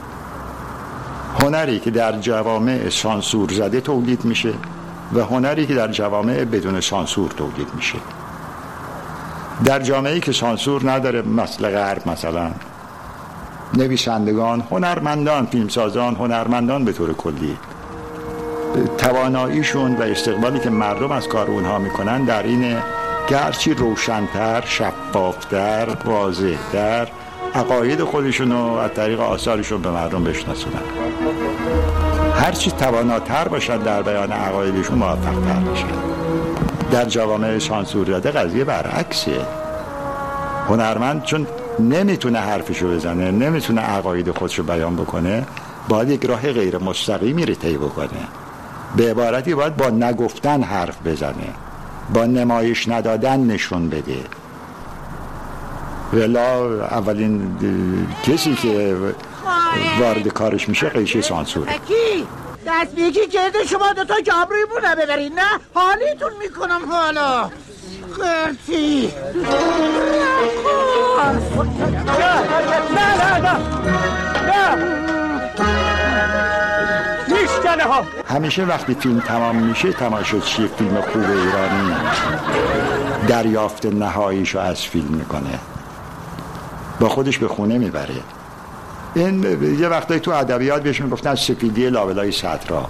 هنری که در جوامع سانسور زده تولید میشه و هنری که در جوامع بدون سانسور تولید میشه. در جامعه‌ای که سانسور نداره، مثل غرب مثلا، نویسندگان، هنرمندان، فیلمسازان، هنرمندان به طور کلی تواناییشون و استقبالی که مردم از کار اونها میکنن در اینه که هرچی روشن‌تر، شفاف‌تر، واضح‌تر عقاید خودشون رو از طریق آثارشون به مردم بشناسونن. هرچی تواناتر باشن در بیان عقایدشون موفق‌تر باشن. در جوامع سانسور زده قضیه برعکسه. هنرمند چون نمیتونه حرفشو بزنه، نمیتونه عقاید خودشو بیان بکنه، باید یک راه غیر مستقیمی رو طی بکنه. به عبارتی باید با نگفتن حرف بزنه، با نمایش ندادن نشون بده. ولا اولین کسی که وارد کارش میشه قیشه سانسوره. اکی دست بیکی کرده شما دوتا جابروی بونه ببرین، نه حالیتون میکنم حالا خرسی. نه نه نه میشکنه ها. همیشه وقتی فیلم تمام میشه تماشاچی فیلم خوب ایرانی دریافت نهاییشو از فیلم میکنه، با خودش به خونه میبره. این یه وقتایی تو ادبیات بهش میگفتن سفیدی لابلای سطرها.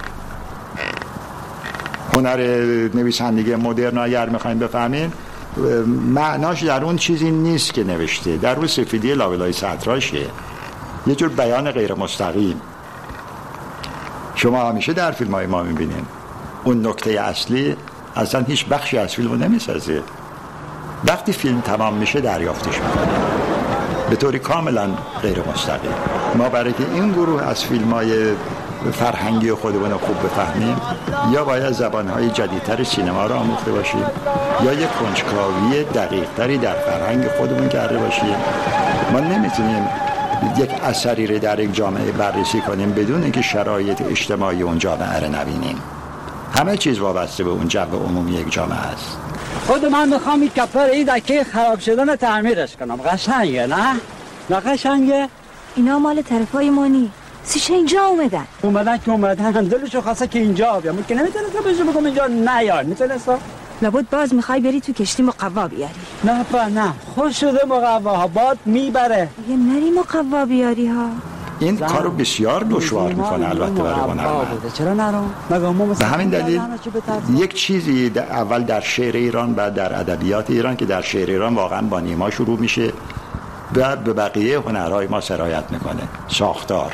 هنر نویسندگی مدرن اگر میخوایم بفهمین معناش در اون چیزی نیست که نوشته، در اون سفیدی لابلای سطرهاشه، یه جور بیان غیر مستقیم. شما همیشه در فیلم های ما میبینین اون نکته اصلی اصلا هیچ بخشی از فیلمو نمیسازه. وقتی فیلم تمام میشه دریافتش میکنه به طوری کاملا غیر مستقیم. ما برای که این گروه از فیلم‌های فرهنگی خودمون خوب بفهمیم یا باید زبان‌های جدیدتر سینما رو آموخته باشیم یا یک کنجکاوی دقیق‌تری در فرهنگ خودمون کرده باشیم. ما نمیتونیم یک اثری رو در یک جامعه بررسی کنیم بدون اینکه شرایط اجتماعی اون جامعه رو نبینیم. همه چیز وابسته به اون جو عمومی یک جامعه است. خود من میخوام این کپر این دکه خراب شدن تعمیرش کنم. قشنگه نه؟ نه قشنگه؟ اینا مال طرفای مانی سیشه اینجا اومدن اومدن که اومدن دلشو خواسته که اینجا بیام که نمیتونسته بشه بگم اینجا نیار میتونسته لابد باز میخوای بری تو کشتی مقوا بیاری. نه با نه خوش شده مقوا باد میبره یه نری مقوا بیاری ها. این کارو بسیار دشوار میکنه البته برای هنرمند. چرا نرم؟ به همین دلیل یک چیزی در اول در شعر ایران و در ادبیات ایران که در شعر ایران واقعا با نیما شروع میشه و به بقیه هنرهای ما سرایت میکنه. ساختار،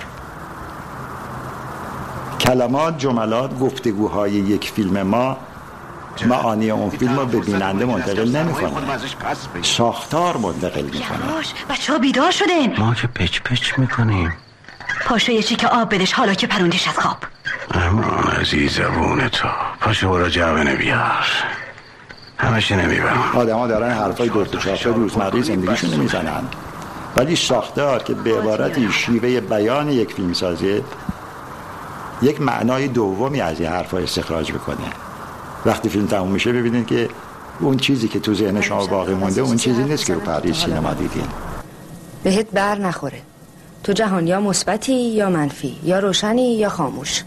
کلمات، جملات، گفتگوهای یک فیلم ما معانی اون فیلم رو به بیننده منتقل نمیکنه، ساختار منتقل میکنه. بچه ها بیدار شدن. ما که پچ پچ میکنیم. پاشو یه چیک آب بدش حالا که پروندیش از خواب. امان عزیزمون تو پاشو برو جوانه بیار. همشه نمیبرم. آدم ها دارن حرفای درست چاپه روزمره زندگیشون میزنن ولی ساختار که به عبارتی شیوه بیان یک فیلمسازی یک معنای دومی از این حرفا استخراج بکنه. وقتی فیلم تموم میشه ببینید که اون چیزی که تو ذهن شما باقی مونده اون چیزی نیست که رو پرده سینما دیدین. بهت بر نخوره. تو جهان یا مثبتی یا منفی، یا روشنی یا خاموش.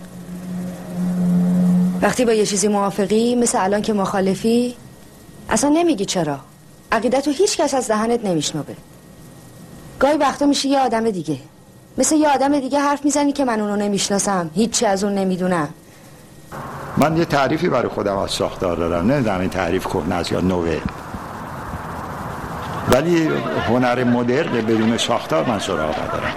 وقتی با یه چیزی موافقی مثل الان که مخالفی اصلا نمیگی چرا. عقیدتو هیچ کس از دهنت نمیشنوه. گاهی وقتا میشه یه آدم دیگه، مثل یه آدم دیگه حرف میزنی که من اونو نمیشناسم، هیچی از اون نمیدونم. من یه تعریفی برای خودم از ساختار دارم، نمیدونم این تعریف کهنه است یا نوه، ولی هنر مدرن بدون ساختار من سراغ ندارم.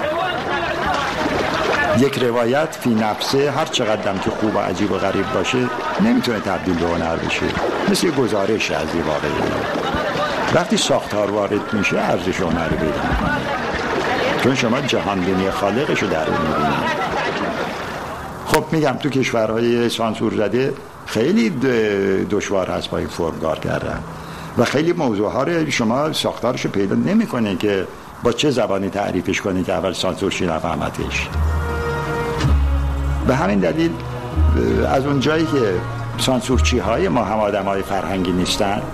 یک روایت فی نفسه هر چقدرم که خوب و عجیب و غریب باشه نمیتونه تبدیل به هنر بشه، مثل یه گزارش از یه واقعی. وقتی ساختار وارد میشه ارزش هنری پیدا میکنه، چون شما جهان بینی خالقشو در اون میبینید. خب میگم تو کشورهای سانسور زده خیلی دشوار هست با این فرم کار کردن و خیلی موضوعها رو شما ساختارشو پیدا نمیکنه که با چه زبانی تعریفش کنی که اول سانسورشی نفهمتش. به همین دلیل از اون جایی که سانسورچی های ما هم آدم های فرهنگی نیستن،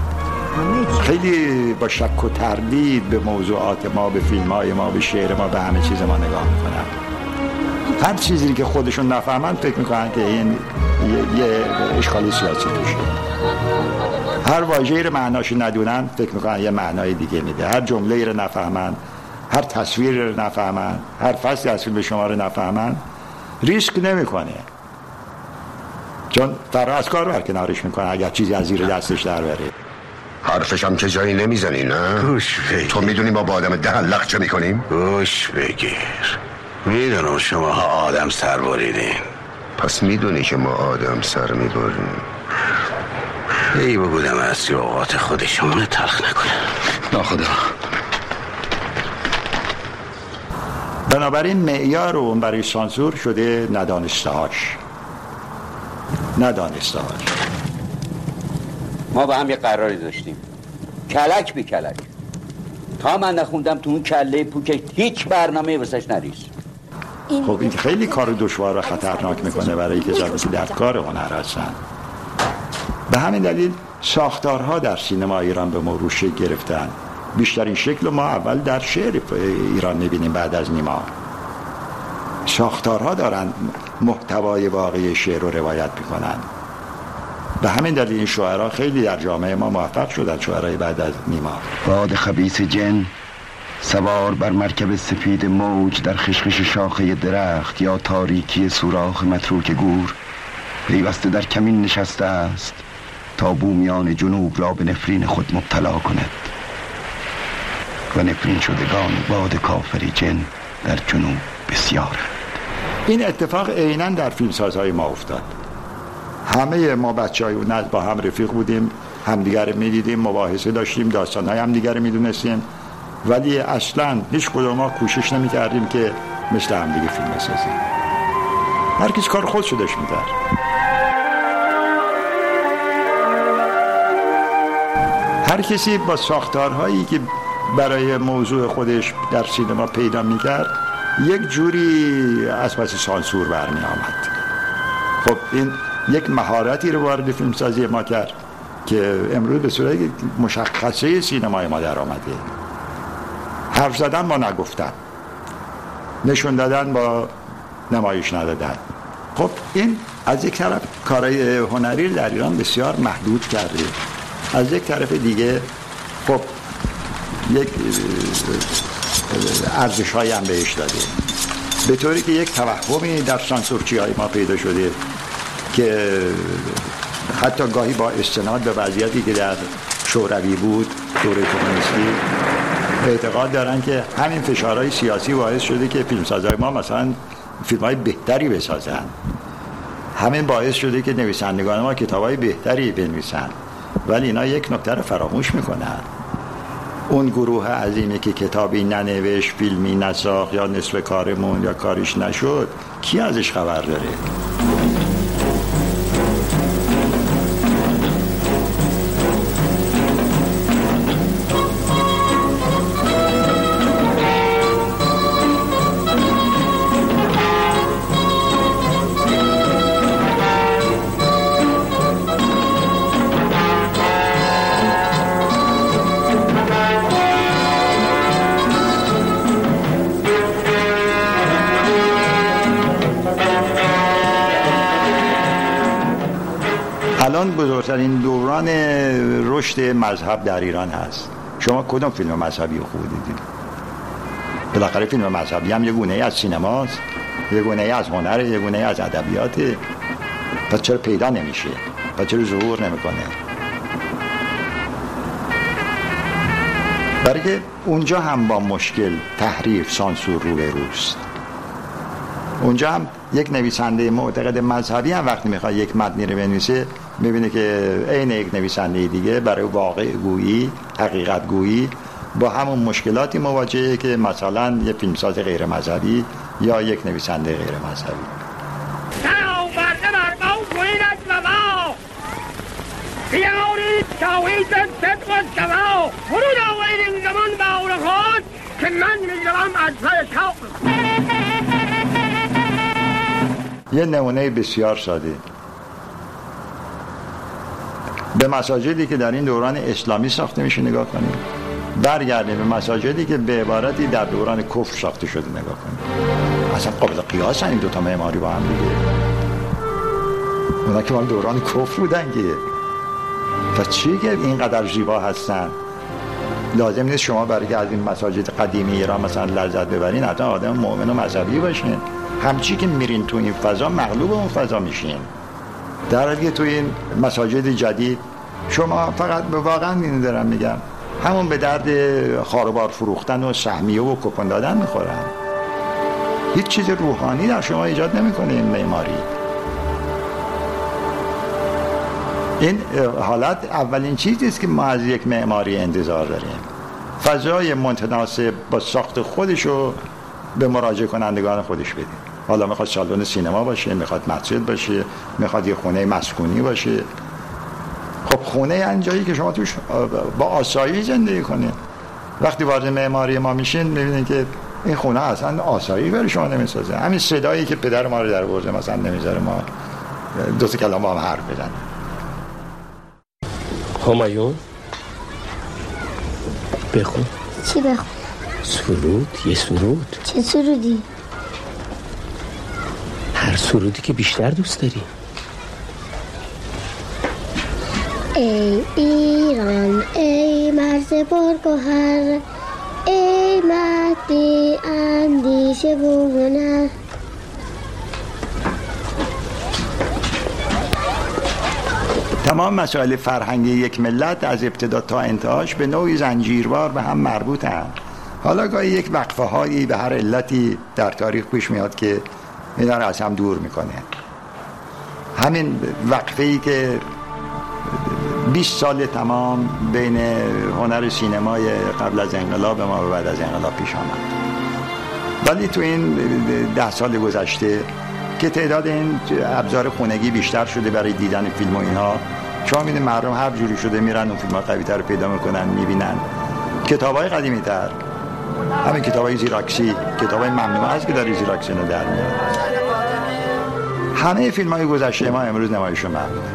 خیلی با شک و تردید به موضوعات ما، به فیلم های ما، به شعر ما، به همه چیز ما نگاه میکنن. هر چیزی که خودشون نفهمن فکر میکنن که این یه, یه اشکالی سیاسی توشه. هر واژه‌ای رو معناشو ندونن فکر میکنن یه معنای دیگه میده. هر جمله‌ای رو نفهمن، هر تصویری رو نفهمن، هر فصلی از فیلم شما رو نفهمن، ریسک نمیکنه، چون فرا از کار برکنارش میکنه اگر چیزی از زیر دستش در بره. حرفش هم که جایی نمیزنی نه؟ گوش بگیر. تو میدونی ما با آدم دهلق چه میکنیم؟ گوش بگیر. میدونم شما ها آدم سر بریدین. پس میدونی که ما آدم سر میبریم. ای بگودم از اوقات خود شما تلخ نکنه. ناخدا. بنابراین معیار اون برای سانسور شده ندانستهاش ندانستهاش ما با هم یه قراری داشتیم، کلک بی کلک. تا من نخوندم تو اون کله پوکه هیچ برنامه واسش نریز. خب این خیلی کار دشوار و خطرناک میکنه برای کسانی که در کار هنر هستن. به همین دلیل ساختارها در سینما ایران به ما روش گرفتن. بیشترین شکل ما اول در شعر ایران میبینیم بعد از نیما. ساختارها دارن محتوای واقعی شعر رو روایت میکنن. به همین دلیل این شاعرها خیلی در جامعه ما موفق شدن، شاعرای بعد از نیما. باد خبیث جن سوار بر مرکب سفید موج در خشخش شاخه درخت یا تاریکی سوراخ متروک گور پیوسته در کمین نشسته است تا بومیان جنوب را به نفرین خود مبتلا کند و نفرین شدگان باد کافری جن در جنوب بسیار. این اتفاق عیناً در فیلمسازهای ما افتاد. همه ما بچه های اون با هم رفیق بودیم، همدیگر رو میدیدیم، مباحثه داشتیم، داستان های همدیگر رو میدونستیم، ولی اصلا هیچ کدوم ما کوشش نمی کردیم که مثل همدیگه فیلم بسازیم. هر کسی کار خودشو داشت میکرد. هر کسی با ساختارهایی که برای موضوع خودش در سینما پیدا میکرد یک جوری از پس سانسور برمی آمد. خب این یک مهارتی رو وارد فیلمسازی ما کرد که امروز به صورت مشخصه سینمای ما در آمده. حرف زدن با نگفتن، نشون دادن با نمایش ندادن. خب این از یک طرف کارهای هنری در ایران بسیار محدود کرده، از یک طرف دیگه خب یک ارزش هایی هم بهش داده، به طوری که یک توهمی در سانسورچی های ما پیدا شده که حتی گاهی با استناد به وضعیتی که در شوروی بود، دوره کمونیستی، اعتقاد دارن که همین فشارهای سیاسی باعث شده که فیلمسازهای ما مثلا فیلمهای بهتری بسازن، همین باعث شده که نویسندگان ما کتابهای بهتری بنویسن، ولی اینا یک نکته رو فراموش میکنن. اون گروه عظیمی که کتابی ننوشت، فیلمی نساخت، یا نصف کارمون یا کارش نشد، کی ازش خبر داره؟ الان بزرگترین دوران رشد مذهب در ایران هست. شما کدوم فیلم مذهبی خوب دیدید؟ بالاخره فیلم مذهبی هم یه گونه ای از سینماست، یه گونه ای از هنر، یه گونه ای از ادبیاته. پس چرا پیدا نمیشه؟ پس چرا ظهور نمیکنه؟ برای که اونجا هم با مشکل تحریف، سانسور روبروست. اونجا هم یک نویسنده معتقد مذهبی هم وقتی میخواد یک متنی رو بنویسه، میبینه که عین یک نویسنده دیگه برای واقع گویی، حقیقت گویی با همون مشکلاتی مواجهه که مثلا یک فیلمساز غیر مذهبی یا یک نویسنده غیر مذهبی. سلام برده مرمو کنید و ما بیارید شاوید صدق و سوا فرود آورید این زمان باور خود که من میگرم از پای شاق. یه نمونه بسیار ساده، به مساجدی که در این دوران اسلامی ساخته میشه نگاه کنید، برگردیم به مساجدی که به عبارتی در دوران کفر ساخته شده نگاه کنید. اصلا قابل قیاس این دوتا معماری با هم دیگه. اونا که مال دوران کفر بودن که پس چی که اینقدر زیبا هستن؟ لازم نیست شما برای که از این مساجد قدیمی ایران مثلا لذت ببرین حتی آدم مؤمن و مذهبی باشین، همچی که میرین تو این فضا مغلوب اون فضا میشین. در حالی که تو این مساجد جدید شما فقط به واقعا اینو دارم میگم، همون به درد خاروبار فروختن و سهمیه و کوپن دادن میخورن. هیچ چیز روحانی در شما ایجاد نمیکنه این معماری. این حالت اولین چیزی است که ما از یک معماری انتظار داریم، فضای متناسب با ساخت خودشو به مراجع کنندگان خودش بدیم. حالا میخواد سالن سینما باشه، میخواد مسجد باشه، میخواد یه خونه مسکونی باشه. خب خونه این جایی که شما توش با آسایش زندگی کنید. وقتی وارد معماری ما میشین میبینید که این خونه اصلا آسایش برای شما نمیسازه. همین صدایی که پدر ما رو در برده مثلا نمیذاره ما دو تا کلام با هم حرف بزنیم. همایون بخون. چی بخون؟ سرود، یه سرود. چه سرودی؟ هر سرودی که بیشتر دوست داری. ای ایران ای مرز پرگوهر، ای مهدی اندیشه و هنر. تمام مسائل فرهنگی یک ملت از ابتدا تا انتهاش به نوعی زنجیروار به هم مربوطند. حالا گاهی یک وقفه هایی به هر علتی در تاریخ پیش میاد که اینا رو از هم دور میکنه. همین وقفه‌ای که بیست سال تمام بین هنر سینمای قبل از انقلاب ما و بعد از انقلاب پیش آمد. ولی تو این ده سال گذشته که تعداد این ابزار خونگی بیشتر شده برای دیدن فیلم و اینها، شما میدین مردم هر جوری شده میرن اون فیلم‌ها قوی‌تر رو پیدا میکنن میبینن. کتاب‌های قدیمی‌تر، همین کتاب‌های زیراکسی، کتاب‌های ممنوعه هست که در زیراکسی رو در میاد. همه فیلم‌های گذشته ما امروز نمایششون ممنوعه،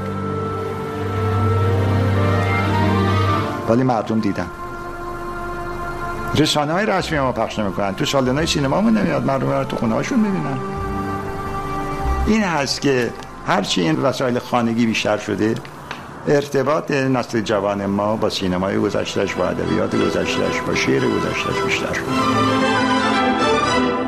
ولی مردم دیدن. رسانه‌های رسمی ما پخش نمی‌کنن، تو سالن‌های سینمامون نمیاد، مردم رو تو خونه‌هاشون می‌بینن. این هست که هرچی این وسایل خانگی بیشتر شده، ارتباط نسل جوان ما با سینمای گذشته‌اش، با ادبیات گذشته‌اش، با شعر گذشته‌اش بیشتر شده.